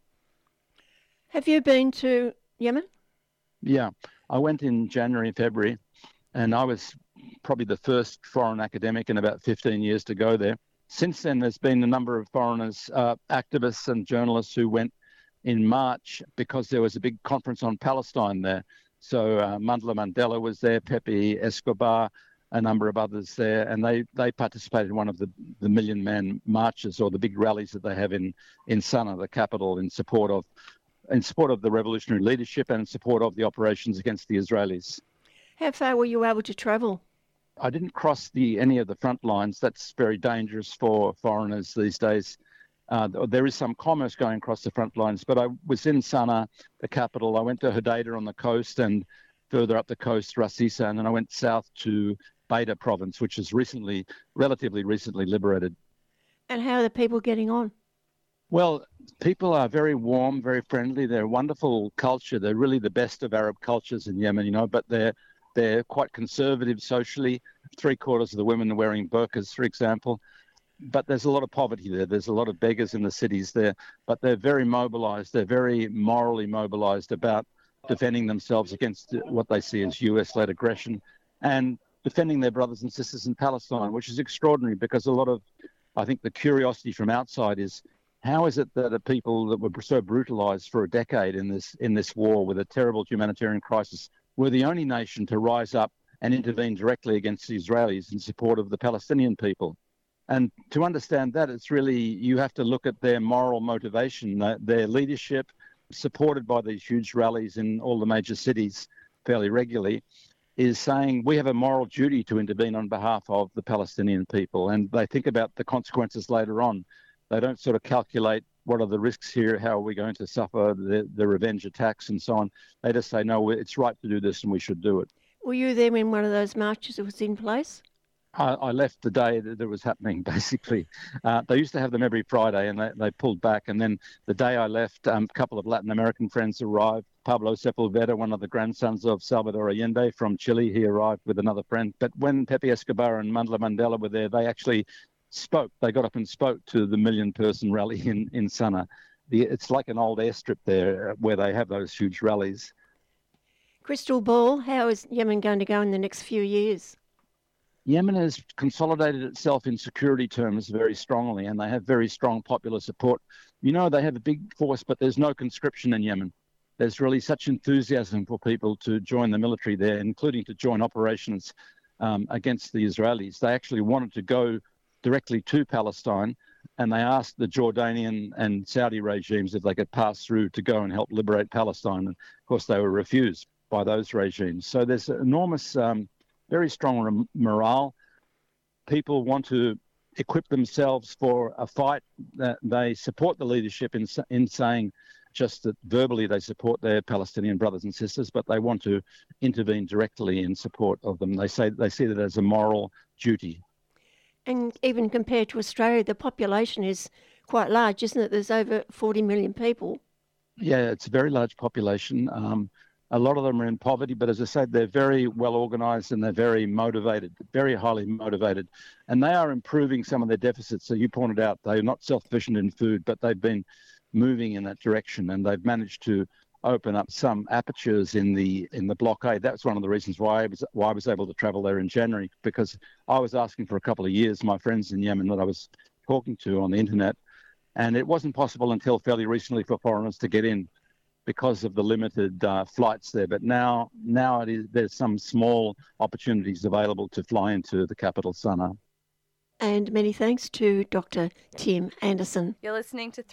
Have you been to Yemen? Yeah, I went in January and February, and I was probably the first foreign academic in about 15 years to go there. Since then, there's been a number of foreigners, activists and journalists who went in March because there was a big conference on Palestine there. So Mandela Mandela was there, Pepe Escobar, a number of others there, and they participated in one of the Million Man marches or the big rallies that they have in Sana'a, the capital, in support of the revolutionary leadership and in support of the operations against the Israelis. How far were you able to travel? I didn't cross any of the front lines. That's very dangerous for foreigners these days. There is some commerce going across the front lines, but I was in Sana'a, the capital. I went to Hodeidah on the coast and further up the coast, Ras Isa, and then I went south to Beta province, which is relatively recently liberated. And how are the people getting on? Well, people are very warm, very friendly. They're a wonderful culture. They're really the best of Arab cultures in Yemen, but they're quite conservative socially. 3/4 of the women are wearing burqas, for example. But there's a lot of poverty there. There's a lot of beggars in the cities there. But they're very mobilized. They're very morally mobilized about defending themselves against what they see as US-led aggression and defending their brothers and sisters in Palestine, which is extraordinary because I think the curiosity from outside is How is it that the people that were so brutalized for a decade in this war with a terrible humanitarian crisis were the only nation to rise up and intervene directly against the Israelis in support of the Palestinian people? And to understand that, it's really, you have to look at their moral motivation, their leadership, supported by these huge rallies in all the major cities fairly regularly, is saying we have a moral duty to intervene on behalf of the Palestinian people. And they think about the consequences later on. They don't sort of calculate what are the risks here, how are we going to suffer the revenge attacks and so on. They just say, no, it's right to do this and we should do it. Were you there when one of those marches was in place? I left the day that it was happening, basically. They used to have them every Friday, and they pulled back. And then the day I left, a couple of Latin American friends arrived. Pablo Sepulveda, one of the grandsons of Salvador Allende from Chile, he arrived with another friend. But when Pepe Escobar and Mandela Mandela were there, they actually spoke. They got up and spoke to the million-person rally in Sana'a. It's like an old airstrip there where they have those huge rallies. Crystal ball, how is Yemen going to go in the next few years? Yemen has consolidated itself in security terms very strongly, and they have very strong popular support. You know, they have a big force, but there's no conscription in Yemen. There's really such enthusiasm for people to join the military there, including to join operations against the Israelis. They actually wanted to go directly to Palestine, and they asked the Jordanian and Saudi regimes if they could pass through to go and help liberate Palestine. And of course, they were refused by those regimes. So there's enormous, very strong morale. People want to equip themselves for a fight. They support the leadership in saying just that verbally they support their Palestinian brothers and sisters, but they want to intervene directly in support of them. They see that as a moral duty. And even compared to Australia, the population is quite large, isn't it? There's over 40 million people. Yeah, it's a very large population. A lot of them are in poverty, but as I said, they're very well organised and they're very motivated, very highly motivated. And they are improving some of their deficits. So you pointed out they're not self-sufficient in food, but they've been moving in that direction, and they've managed to open up some apertures in the blockade. That's one of the reasons why I was able to travel there in January, because I was asking for a couple of years my friends in Yemen that I was talking to on the internet, and it wasn't possible until fairly recently for foreigners to get in because of the limited flights there. But now there's some small opportunities available to fly into the capital, Sana'a. And many thanks to Dr. Tim Anderson. You're listening to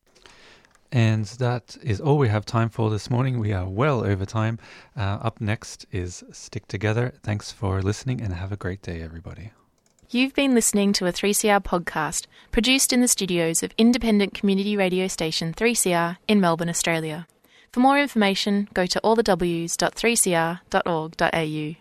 And that is all we have time for this morning. We are well over time. Up next is Stick Together. Thanks for listening and have a great day, everybody. You've been listening to a 3CR podcast produced in the studios of independent community radio station 3CR in Melbourne, Australia. For more information, go to allthews.3cr.org.au.